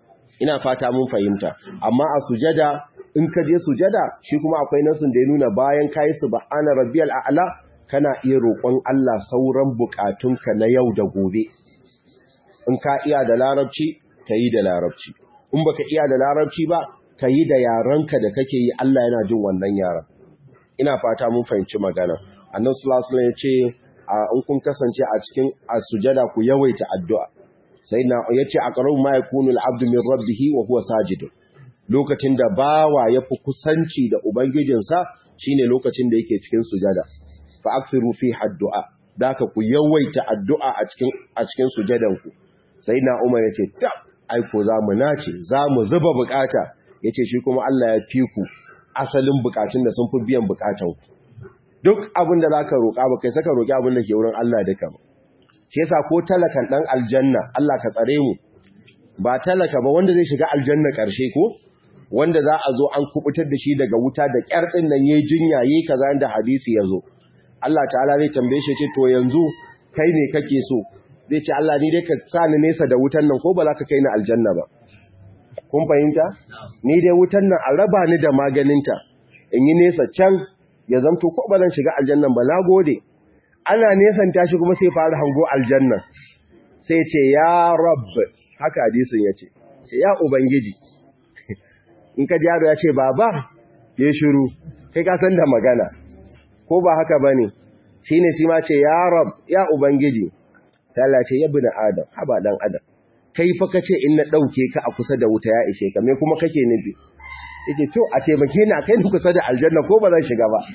Speaker 1: Ina fata mun fahimta. Amma a sujada, in ka je sujada, shi kuma akwai nasin da ya nuna bayan kayi subhana rabbiyal a'la kana iya roƙon Allah sauran buƙatunka na yau da gobe. In ka iya da larabci, ka yi da larabci. in baka iya da larabci ba ka yi da yarenka da kake yi, Allah yana jin wannan yaran. Ina fata mun fahimci magana. Annabi sallallahu alaihi wasallam ya ce in kun kasance a cikin sujada ku yawaita addu'a. Sai na yace aqrabu ma yakunu al-abdu min rabbih wa huwa sajid. Lokacin da bawa yafi kusanci da ubangijinsa shine lokacin da yake cikin sujada. Fa akthiru fi addu'a. Daka ku yawaita addu'a a cikin sujadanku. Sai na Umar yace tab ai ko zamu nace, zamu zuba bukata. Yace shi kuma Allah ya fi ku asalin bukatun da sun fi biyan bukatanku. Duk abin da zaka roƙa ba kai saka roƙi abin da ke wurin Allah duka ba. Shi yasa ko talakan dan aljanna, Allah ka tsare mu. Ba talaka ba wanda zai shiga aljanna ƙarshe ko wanda za a zo an kubutar da shi daga wuta da ƙyar din nan yayi jinya yayi kaza da hadisi yazo. Allah ta'ala zai tambaye shi ce to yanzu kai ne kake so? Zai ce Allah ni dai ka sa ni nesa da wutan nan ko ba za ka kai ni aljanna ba. Kun fahimta? Ni dai wutan nan a raba ni da maganinta. In yi nesa can ya zamto ko ba zan shiga aljannan ba, nagode. Ana nesan tashi kuma sai fara hango aljanna. Sai ce ya rabb, haka hadisin yace. Ce ya ubangiji. In ka ji yaro ya ce baba, ya shiru. Kai ka san da magana. Ko ba haka bane? Shine shi ma ce ya rabb, ya ubangiji. Sai Allah ce ya bani adam, haba dan adam. Kai fa kace in na dauke ka a kusa da wuta ya ishe ka, me kuma kake nufi? Yace to a taimake ni a kai ni kusa da aljanna ko ba zan shiga ba.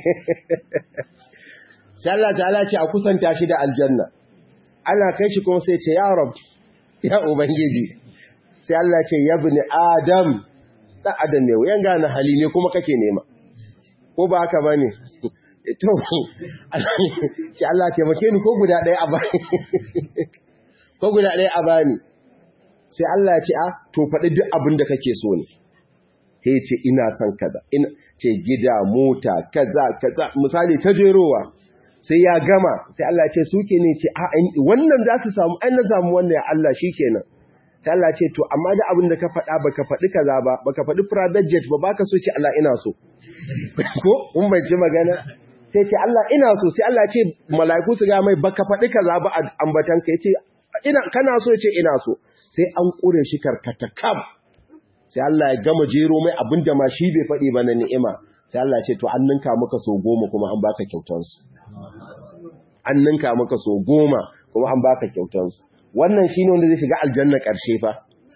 Speaker 1: Sai Allah ta'ala ce a kusanta shi da aljanna. Ana kai shi kuma sai ce ya rab, ya ubangiji. Sai Allah ce ya bani adam, dan adam ne wayan gane hali ne kuma kake nema. Ko ba haka bane? To sai Allah taimake ni ko guda ɗaya a bani. Ko guda ɗaya a bani. Sai Allah ya ce to faɗi duk abin da kake so ne. Sai ce ina son kaza, ina ce gida, mota, kaza, misali ta jerowa. Sai ya gama, sai Allah ya ce suke ne ce wannan za su samu, ai na samu wannan ya Allah shikenan. Sai Allah ya ce to amma da abin da ka faɗa baka faɗi kaza ba, baka faɗi private jet ba, baka so ce Allah ina so. Ko in bai ci magana sai ce Allah ina so, sai Allah ya ce mala'iku su ga mai baka faɗi kaza ba ambatan ka yace kana so yace ina so. Sai an kure shi karkata kam. Sai Allah ya gama jero mai abin da ma shi bai faɗi ba na ni'ima. Sai Allah ya ce to an ninka maka so 10 kuma an baka kyautansu. An ninka maka so 10 kuma an baka kyautansu. Wannan shine wanda zai shiga aljanna ƙarshe fa.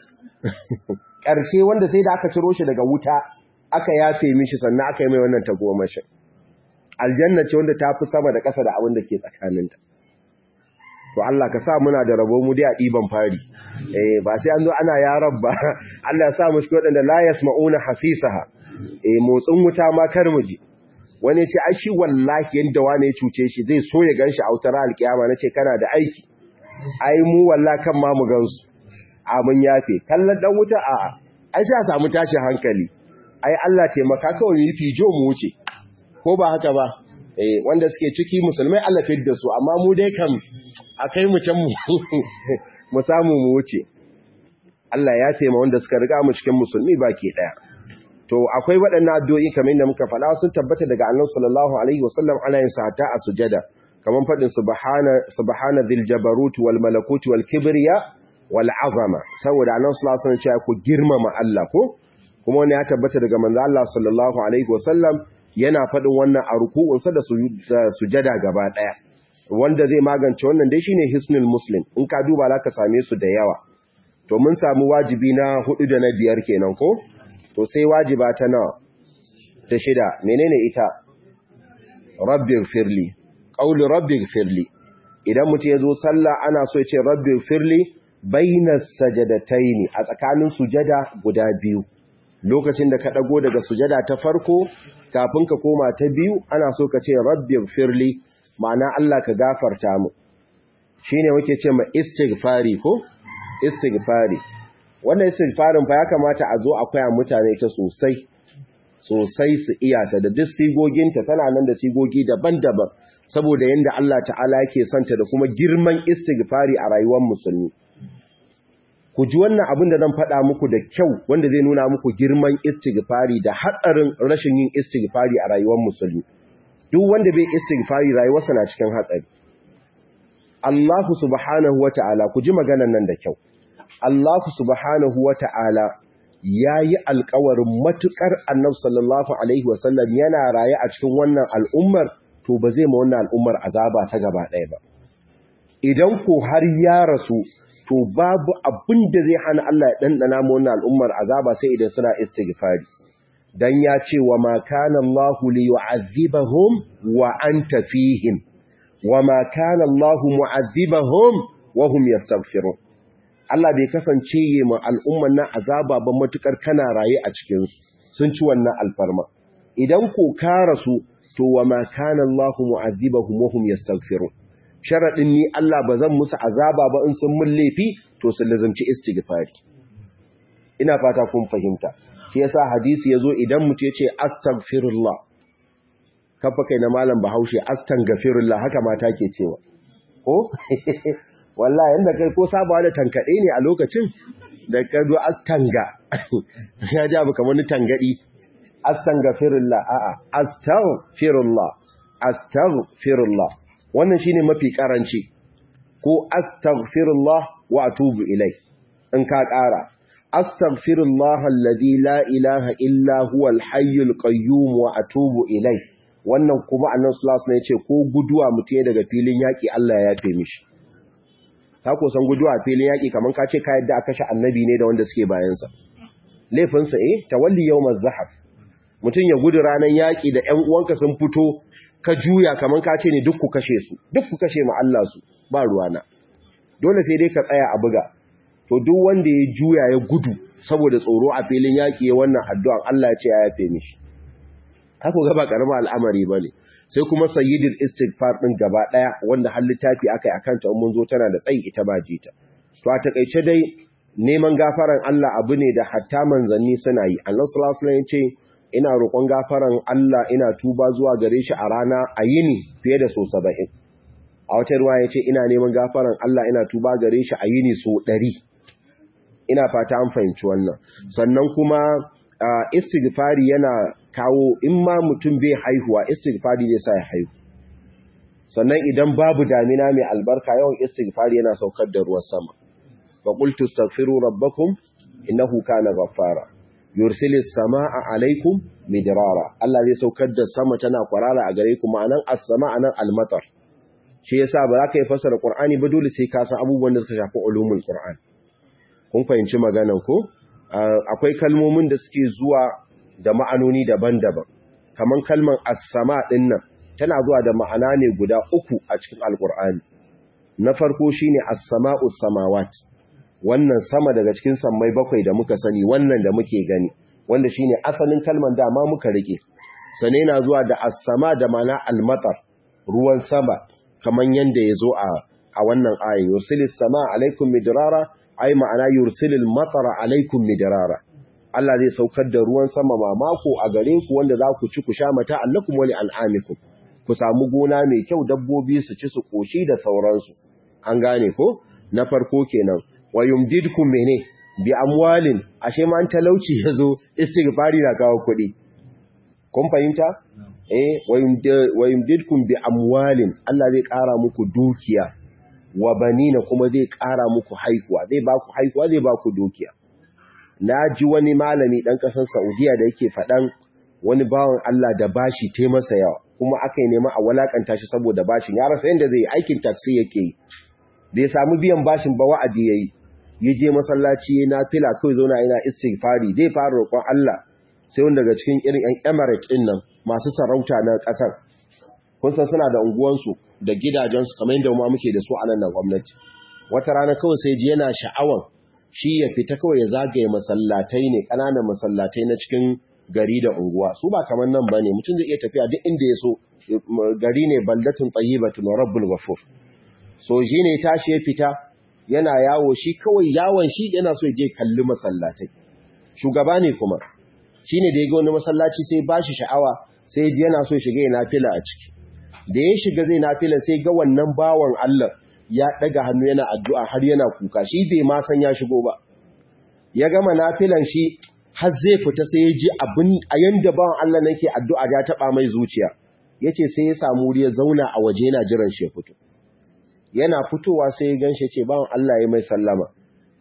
Speaker 1: Ƙarshe wanda sai da aka ciro shi daga wuta aka yafe mishi sannan aka yi mai wannan tagomashin. Aljanna ce wanda ta fi sama da ƙasa da abin da ke tsakaninta. To Allah ka sa muna da rabo mu dai a ɗiban fari. Ba sai an zo ana ya rabba. Allah ya sa mu shi waɗanda la yasma'una hasisaha. Motsin wuta ma kar mu ji. Wani ce ai shi wallahi yanda wani ya cuce shi zai so ya ganshi a wutar alkiyama. Nace kana da aiki. Ai mu wallahi kan ma mu gansu. Mun yafe. Kallon dan wuta a'a. Ai sai a samu tashin hankali. Ai Allah taimaka kawai yi fijo mu wuce. Ko ba haka ba? Wanda suke ciki musulmai Allah fidda su, amma mu dai kam akai mu can mu samu mu wuce. Allah ya taimaka wanda suka riga mu cikin musulmi baki daya. To akwai waɗannan addu'o'i kamar yadda muka faɗa sun tabbata daga Annabi sallallahu alaihi wasallam ana yin sa a sujada. Kaman fadin subhana dhil jabarut wal malakut wal kibriya wal azama. Saboda Annabi sallallahu alaihi wasallam ya ku girmama Allah ko kuma wani ya tabbata daga manzo Allah sallallahu alaihi wasallam yana faɗin wannan a ruku'unsa da sujada gaba ɗaya. Wanda zai magance wannan dai shine hisnul muslim. In ka duba za ka same su da yawa. To mun samu wajibi na 4 da na 5 kenan ko? To sai wajiba ta nawa? Ta 6. Menene ita? Rabbighfirli. Qaulu rabbighfirli. Idan mutum ya zo sallah ana so ya ce rabbighfirli bainas sajadataini, a tsakanin sujada guda biyu. Lokacin da ka ɗago daga sujada ta farko kafin ka koma ta biyu ana so ka ce rabbighfirli, ma'ana Allah ka gafarta mu. Shine muke ce ma istighfari ko istighfari. Wannan istighfarin fa ya kamata a zo a koya mutane ta sosai su iya ta da duk sigoginta, tana nan da sigogi daban-daban saboda yanda Allah ta'ala yake santa da kuma girman istighfari a rayuwar musulmi. Ku ji wannan abin da zan faɗa muku da kyau wanda zai nuna muku girman istighfari da hatsarin rashin yin istighfari a rayuwar musulmi. Duk wanda bai istighfari rayuwarsa na cikin hatsari. Allah subhanahu wata'ala ku ji maganar nan da kyau. Allah subhanahu wata'ala yayi alƙawarin matukar Annabi sallallahu alaihi wasallam yana raye a cikin wannan al'ummar to ba zai ma wannan al'ummar azaba ta gaba ɗaya ba idan ko har ya rasu to babu abin da zai hana Allah ya dandana ma wannan al'ummar azaba sai idan suna istighfari dan ya ce wa ma kana Allahu li yu'adhibahum wa anta fihim wa ma kana Allahu mu'adhibahum wa hum yastaghfirun Allah bai kasance yi ma al'umman nan azaba ba matukar kana raye a cikin su sun ci wannan alfarma idan ko ka rasu to wa ma kana Allahu mu'adhibahum wa hum yastaghfirun sharadin ni Allah bazan musu azaba ba in sun mun laifi to su lazumci istighfari ina fata kun fahimta shi yasa hadisi yazo idan mutum yace astaghfirullah kafa kai na malam Bahaushe astaghfirullah haka mata ke cewa ko wallahi yanda kai ko sabawa da tankade ne a lokacin da ka zo astanga ya ji abu kamar ni tangadi astaghfirullah astaghfirullah wannan shine mafi karanci ko astaghfirullah wa atubu ilai in ka kara astaghfirullah alladhi la ilaha illa huwa alhayyul qayyum wa atubu ilai wannan kuma annabi sallallahu alaihi wasallam yace ko guduwa mutai daga filin yaki Allah ya yafe mishi ta ko san guduwa filin yaki kaman ka ce ka yadda aka kashe annabi ne da wanda suke bayan sa laifin sa tawalli yawmaz zahaf mutun ya gudu ranan yaki da ƴan uwanka sun fito ka juya kaman ka ce ne duk ku kashe su duk ku kashe ma Allah su ba ruwana dole sai dai ka tsaya a buga to duk wanda ya juya ya gudu saboda tsoro a filin yaki ya wannan addu'an Allah ya ce ya yafe mishi haka ga ba karamin al'amari bane sai kuma sayyidul istighfar din gaba daya wanda har littafi akai akan ta mun zo tana da tsayi ita ba jita to a takeice dai neman gafaran Allah abu ne da hatta manzanni suna yi Allah sallallahu alaihi wasallam yace ina roƙon gafaran Allah ina tuba zuwa gare shi a rana a yini fiye da so 70 a wata ruwa yace ina neman gafaran Allah ina tuba gare shi a yini so 100 ina fata an fahimci wannan sannan kuma istighfari yana kawo in ma mutum bai haihuwa istighfari zai sa ya haihu sannan idan babu damina mai albarka yawan istighfari yana saukar da ruwan sama fa qultu astaghfiru rabbakum innahu kana ghaffara yursilis samaa alaikum midrara Allah zai saukar da sama tana kwarara a gare ku ma'anan as-samaa nan al-matar shi yasa ba za ka yi fasara Qur'ani ba dole sai ka san abubuwan da suka shafi ulumul Qur'an kun fahimci maganar ko akwai kalmomin da suke zuwa da ma'anoni daban-daban kaman kalman as-sama din nan tana zuwa da ma'ana ne guda 3 a cikin alqur'ani na farko shine as-sama'us samawat wannan sama daga cikin sammai 7 da muka sani wannan da muke gani wanda shine asalin kalman da ma muka rike sane yana zuwa da as-sama da ma'ana al-matar ruwan sama kaman yanda yazo a wannan ayin yursilis samaa alaikum midrara ai ma'ana yursilil matara alaikum midrara Allah zai saukar da ruwan sama mamako a gare ku wanda za ku ci ku sha mata allakum wa li'an'amikum ku samu gona mai kyau dabbobi su ci su koshi da sauransu an gane ko na farko kenan wa yumdidkum mene bi amwalin ashe ma an talauci yazo istighfari na kawo kuɗi kun fahimta wa yumdidkum bi amwalin Allah zai ƙara muku dukiya wa banina kuma zai ƙara muku haihuwa zai ba ku haihuwa zai ba ku dukiya na ji wani malami ɗan ƙasar Saudiya da yake faɗan wani bawan Allah da bashi te masa yawa kuma aka yi nema a walakanta shi saboda bashin ya rasa yadda zai yi aikin taksi yake yi bai samu biyan bashin ba wa'adi yayi ya je masallaci ya nafila kawai zauna yana istighfari zai fara roƙon Allah sai wanda daga cikin irin ƴan Emirates ɗin nan masu sarauta na ƙasar kun san suna da unguwansu da gidajensu kamar yadda ma muke da su a nan na gwamnati wata rana kawai sai ji yana sha'awan shi ya fita kawai ya zagaye masallatai ne ƙananan masallatai na cikin gari da unguwa su ba kamar nan bane mutum zai iya tafiya duk inda ya so gari ne baldatun tayyibatun wa rabbul ghafur so shi ne tashi ya fita yana yawo shi kawai yawon shi yana so ya je kalli masallatai shugaba ne kuma shine da ya ga wani masallaci sai ba shi sha'awa sai ji yana so shiga ya nafila a ciki da ya shiga zai nafila sai ga wannan bawan Allah ya daga hannu yana addu'a har yana kuka shi bai ma san ya shigo ba ya gama nafilan shi har zai fita sai ya ji abin a yanda bawan Allah nake addu'a ya taba mai zuciya yace sai ya samu wuri ya zauna a waje yana jiran shi ya fito yana fitowa sai ya ganshi ce bawan Allah ya mai sallama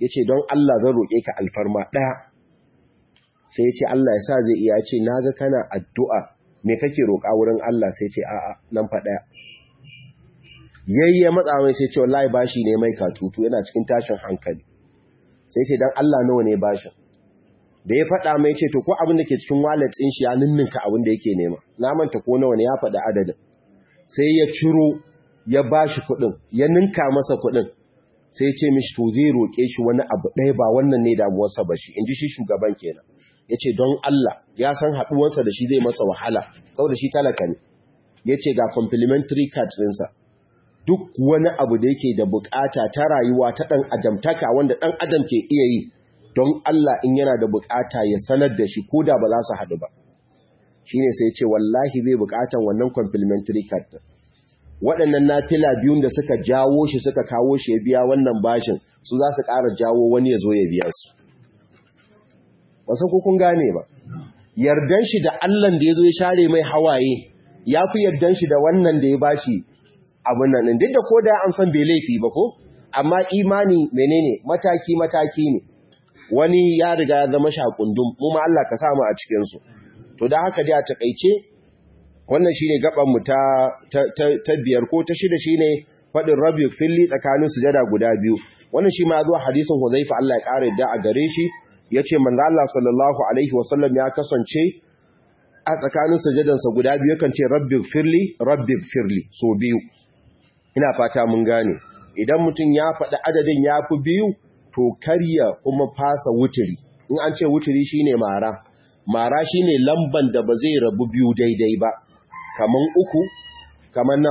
Speaker 1: yace don Allah zan roke ka alfarma daya sai yace Allah ya sa zai iya, yace naga kana addu'a me kake roka wurin Allah sai yace a'a nan fa daya yayye matsa mai sai yace wallahi bashi ne mai katutu yana cikin tashin hankali sai yace dan Allah nawa ne bashin da ya faɗa mai ce to ko abin da ke cikin wallet ɗin shi ya ninninka abin da yake nema na manta ko nawa ne ya faɗa adadin sai ya ciro ya bashi kuɗin ya ninka masa kuɗin sai ya ce mishi to zai roƙe shi wani abu ɗaya ba wannan ne damuwarsa ba shi in ji shi shugaban kenan ya ce don Allah ya san haɗuwarsa da shi zai masa wahala saboda shi talaka ne ya ce ga complimentary card ɗinsa duk wani abu da yake da buƙata ta rayuwa ta ɗan adamtaka wanda ɗan adam ke iya yi don Allah in yana da bukata ya sanar da shi ko da ba za su haɗu ba shi ne sai ce wallahi bai bukatan wannan complimentary card ɗin waɗannan nafila biyun da suka jawo shi suka kawo shi ya biya wannan bashin su za su ƙara jawo wani ya zo ya biya su wasu kun gane ba yardan shi da Allahn da ya zo ya share mai hawaye ya fi yardan shi da wannan da ya bashi abin nan duk da ko da an san bai laifi ba ko amma imani menene mataki ne wani ya riga ya zama shakundum mu ma Allah ka samu a cikin su to dan haka dai a takeice wannan shine gaban mu ta biyar ko ta shida shine fadin rabbi filli tsakanin sujada guda biyu wannan shi ma zuwa hadisin Huzaifa Allah ya kare da a gare shi yace manzo Allah sallallahu alaihi wasallam ya kasance a tsakanin sujadansa guda biyu kan ce rabbi firli so biyu ina fata mun gane idan mutum ya faɗi adadin ya fi biyu to karya kuma fasa wuturi in an ce wuturi shine mara shine lamban da ba zai rabu biyu daidai ba kaman uku kaman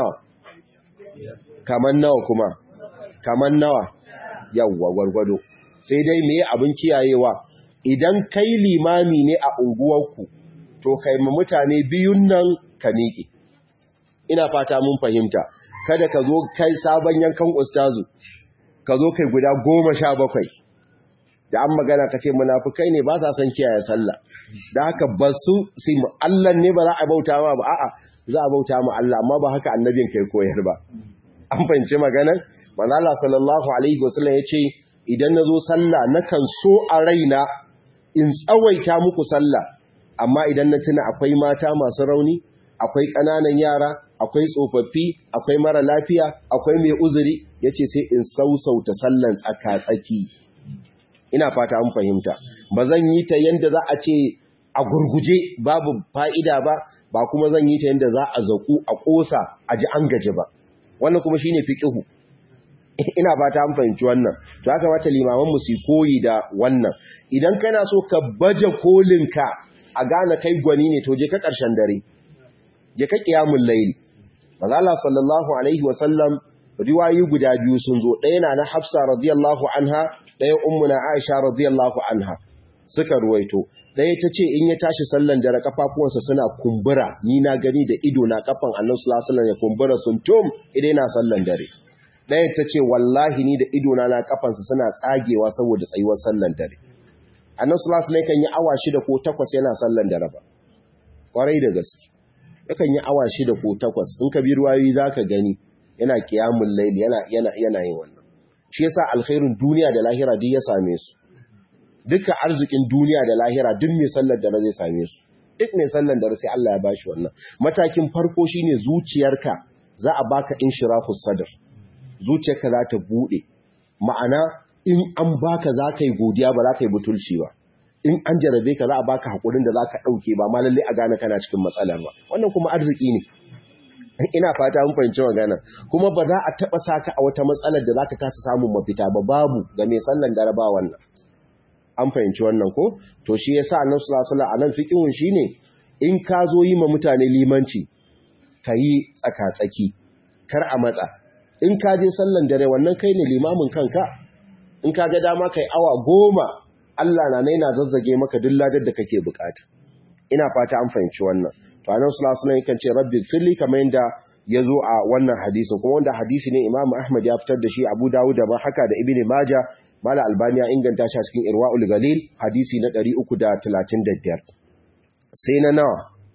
Speaker 1: nawa yawwa gwargwado sai dai me abin kiyayewa idan kai limami ne a unguwarku to kai ma mutane biyun nan ka miƙe ina fata mun fahimta kada ka zo kai sabon yankan ustazu ka zo kai guda 17 da an magana ka ce munafukai ne ba sa son kiyaye sallah da haka ba su sai mu Allah ne ba za a bauta ma ba a'a za a bauta ma Allah amma ba haka annabin kai koyar ba an fahimci maganar manzo Allah sallallahu alaihi wasallam yace idan nazo sallah nakan so a raina in tsawaita muku sallah amma idan na tuna akwai mata masu rauni akwai ƙananan yara akwai tsofaffi akwai mara lafiya akwai mai uzuri yace sai in sausauta sallan tsaka-tsaki ina fata an fahimta ba zan yi ta yanda za a ce a gurguje babu fa'ida ba kuma zan yi ta yanda za a zaku a kosa a ji an gaji ba wannan kuma shine fiqhu ina fata an fahimci wannan to haka mata limaman mu su koyi da wannan idan kana so ka baje kolinka a gane kai gwani ne to je ka ƙarshen dare je ka qiyamul layl manzo Allah sallallahu alaihi wasallam riwayoyi guda biyu sun zo ɗaya na Hafsa radiyallahu anha ɗaya ummuna Aisha radiyallahu anha suka ruwaito ɗaya tace in ya tashi sallan dare kafafuwansa suna kumbura ni na gani da ido na kafan Annabi sallallahu alaihi wasallam ya kumbura suntum idan na sallan dare ɗaya tace wallahi ni da ido na kafansa suna tsagewa saboda tsayuwar sallan dare Annabi sallallahu alaihi wasallam kan yi awa 6 ko 8 yana sallan dare ba kwarai da gaske yakan yi awa 6 ko 8 in ka bi ruwayoyi zaka gani yana qiyamul layl yana yin wannan shi yasa alkhairin duniya da lahira duk ya same su duka arzikin duniya da lahira duk mai sallar da zai same su duk mai sallar da sai Allah ya bashi wannan matakin farko shine zuciyarka za a baka inshirafus sadr zuciyarka za ta bude ma'ana in an baka za ka yi godiya ba za ka yi butulci ba in an jarabe ka za a baka hakurin da za ka ɗauke ba ma lalle a gane kana cikin matsalar ba wannan kuma arziki ne ina fata mun fahimci magana kuma ba za a taɓa saka a wata matsalar da za ka kasa samun mafita ba babu ga mai sallan dare ba wannan an fahimci wannan ko to shi yasa annabi sallallahu alaihi wasallam anan fiqhun shine in ka zo yi ma mutane limanci kayi tsaka-tsaki kar a matsa in ka je sallan dare wannan kai ne limamin kanka in ka ga dama kai awa 10 Allah na naina zazzage maka duk ladar da kake bukata ina fata an fahimci wannan to annabi sallallahu alaihi wasallam yakan ce rabbi firli kamar yanda yazo a wannan hadisin kuma wanda hadisi ne Imam Ahmad ya fitar da shi Abu Dawud da haka da Ibn Majah Mala Albani ya inganta shi a cikin Irwaul Galil hadisi na 335 sai na nawa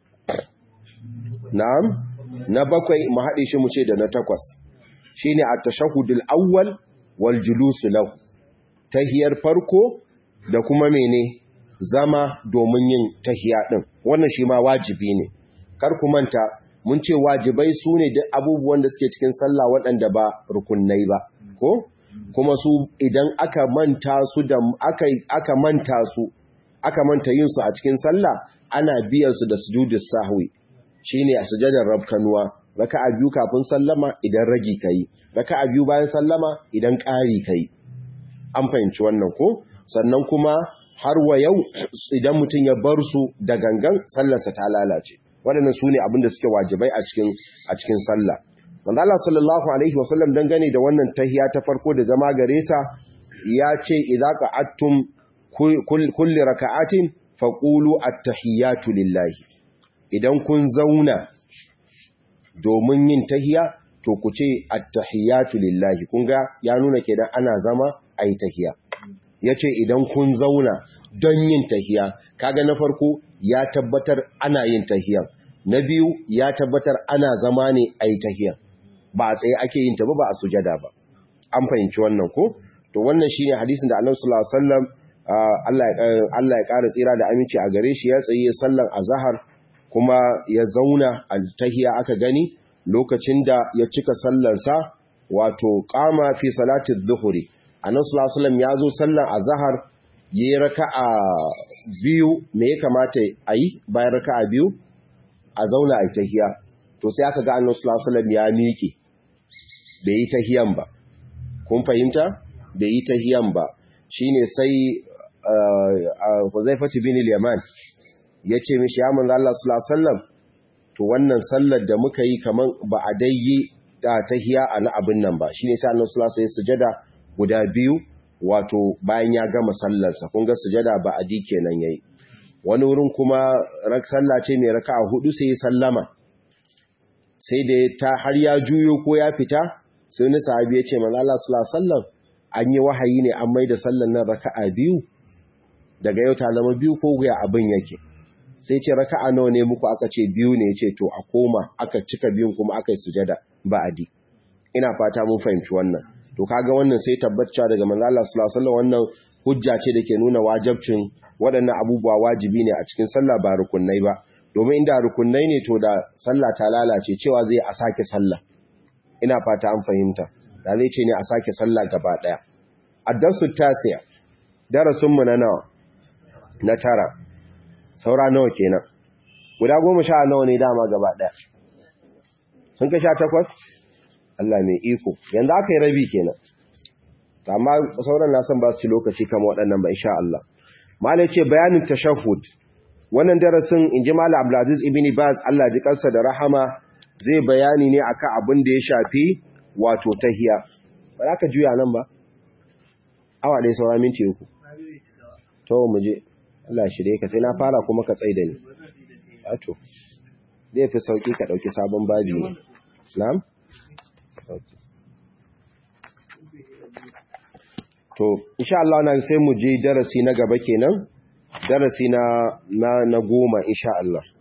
Speaker 1: na'am na bakwai mu haɗe shi mu ce da na takwas shine at-tashahhudul awwal wal julus lahu tahiyar farko da kuma mene zama domin yin tahiya din wannan shi ma wajibi ne. Kar ku manta mun ce wajibai su ne duk abubuwan da suke cikin sallah waɗanda ba rukunnai ba ko kuma su idan aka manta su da aka manta yin su a cikin sallah ana biyan su da sujudus sahwi shine a sujudar rabkanuwa raka'a biyu kafin sallama idan ragi kai raka'a biyu bayan sallama idan ƙari kai an fahimci wannan ko sannan kuma har wa yau idan mutum ya bar su da gangan sallarsa ta lalace. Waɗannan su ne abinda suke wajibai a cikin sallah. Manzo Allah sallallahu alaihi wasallam dangane da wannan tahiya ta farko da zama gare sa ya ce idza qa'attum kulli raka'atin faqulu at-tahiyatu lillahi. Idan kun zauna domin yin tahiya to ku ce at-tahiyatu lillahi. Kun ga ya nuna kenan ana zama ayi tahiya. Yace idan kun zauna don yin tahiya kaga na farko ya tabbatar ana yin tahiya. Na biyu ya tabbatar ana zama ne a yi tahiyar ba a tsaye ake yin ta ba a sujada ba. An fahimci wannan ko? To wannan shine hadisin da Annabi sallallahu alaihi wasallam Allah ya ƙara tsira da aminci a gare shi ya tsaye sallan azhar kuma ya zauna a tahiya aka gani lokacin da ya cika sallansa wato qama fi salati adh-dhuhri. Annabi sallallahu alaihi wasallam ya zo sallan azhar yayi raka'a biyu me ya kamata a yi bayan raka'a biyu a zauna a tahiya to sai aka ga Annabi sallallahu alaihi wasallam ya miƙe bai yi tahiyan ba. Kun fahimta bai yi tahiyan ba shine sai Huzaifah bin al-Yaman yace mishi ya manzo Allah sallallahu alaihi wasallam to wannan sallar da muka yi kaman ba a dai yi ta tahiya a na abin nan ba shine sai Annabi sallallahu alaihi wasallam sujada guda biyu wato bayan ya gama sallarsa kun ga sujada ba a di kenan yayi. Wani wurin kuma sallah ce mai raka'a hudu sai ya sallama sai da ta har ya juyo ko ya fita sai wani sahabi ya ce manzo Allah sallallahu alaihi wasallam an yi wahayi ne an maida sallar nan raka'a biyu daga yau ta zama biyu ko ga abin yake sai ce raka'a nawa ne muku aka ce biyu ne yace to a koma aka cika biyun kuma aka yi sujada ba'adi. Ina fata mun fahimci wannan. To kaga wannan sai tabbata daga manzo Allah sallallahu alaihi wasallam wannan hujja ce dake nuna wajibcin waɗannan abubuwa wajibi ne a cikin sallah ba rukunnai ba domin inda rukunnai ne to da sallah ta lalace cewa zai a sake sallah. Ina fata an fahimta da zai ce ne a sake sallah gaba daya. Ad-darsu tasi'a darasin mu na nawa na tara saura nawa kenan guda 10 nawa ne dama gaba daya sun ka 18 Allah mai iko yanzu aka yi rabi kenan amma sauran na san ba su ci lokaci kamar waɗannan ba insha Allah. Malai ce bayanin tashahhud wannan darasin inji Malam Abdulaziz ibn Baz Allah ji kansa da rahama zai bayani ne akan abin da ya shafi wato tahiya. Ba za ka juya nan ba awa ɗaya saura minti 3 to mu je Allah shirye ka sai na fara kuma ka tsaida ni to zai fi sauki ka dauki sabon babi ne na'am to insha Allah nan sai mu je darasi na gaba kenan darasi na 10 insha Allah.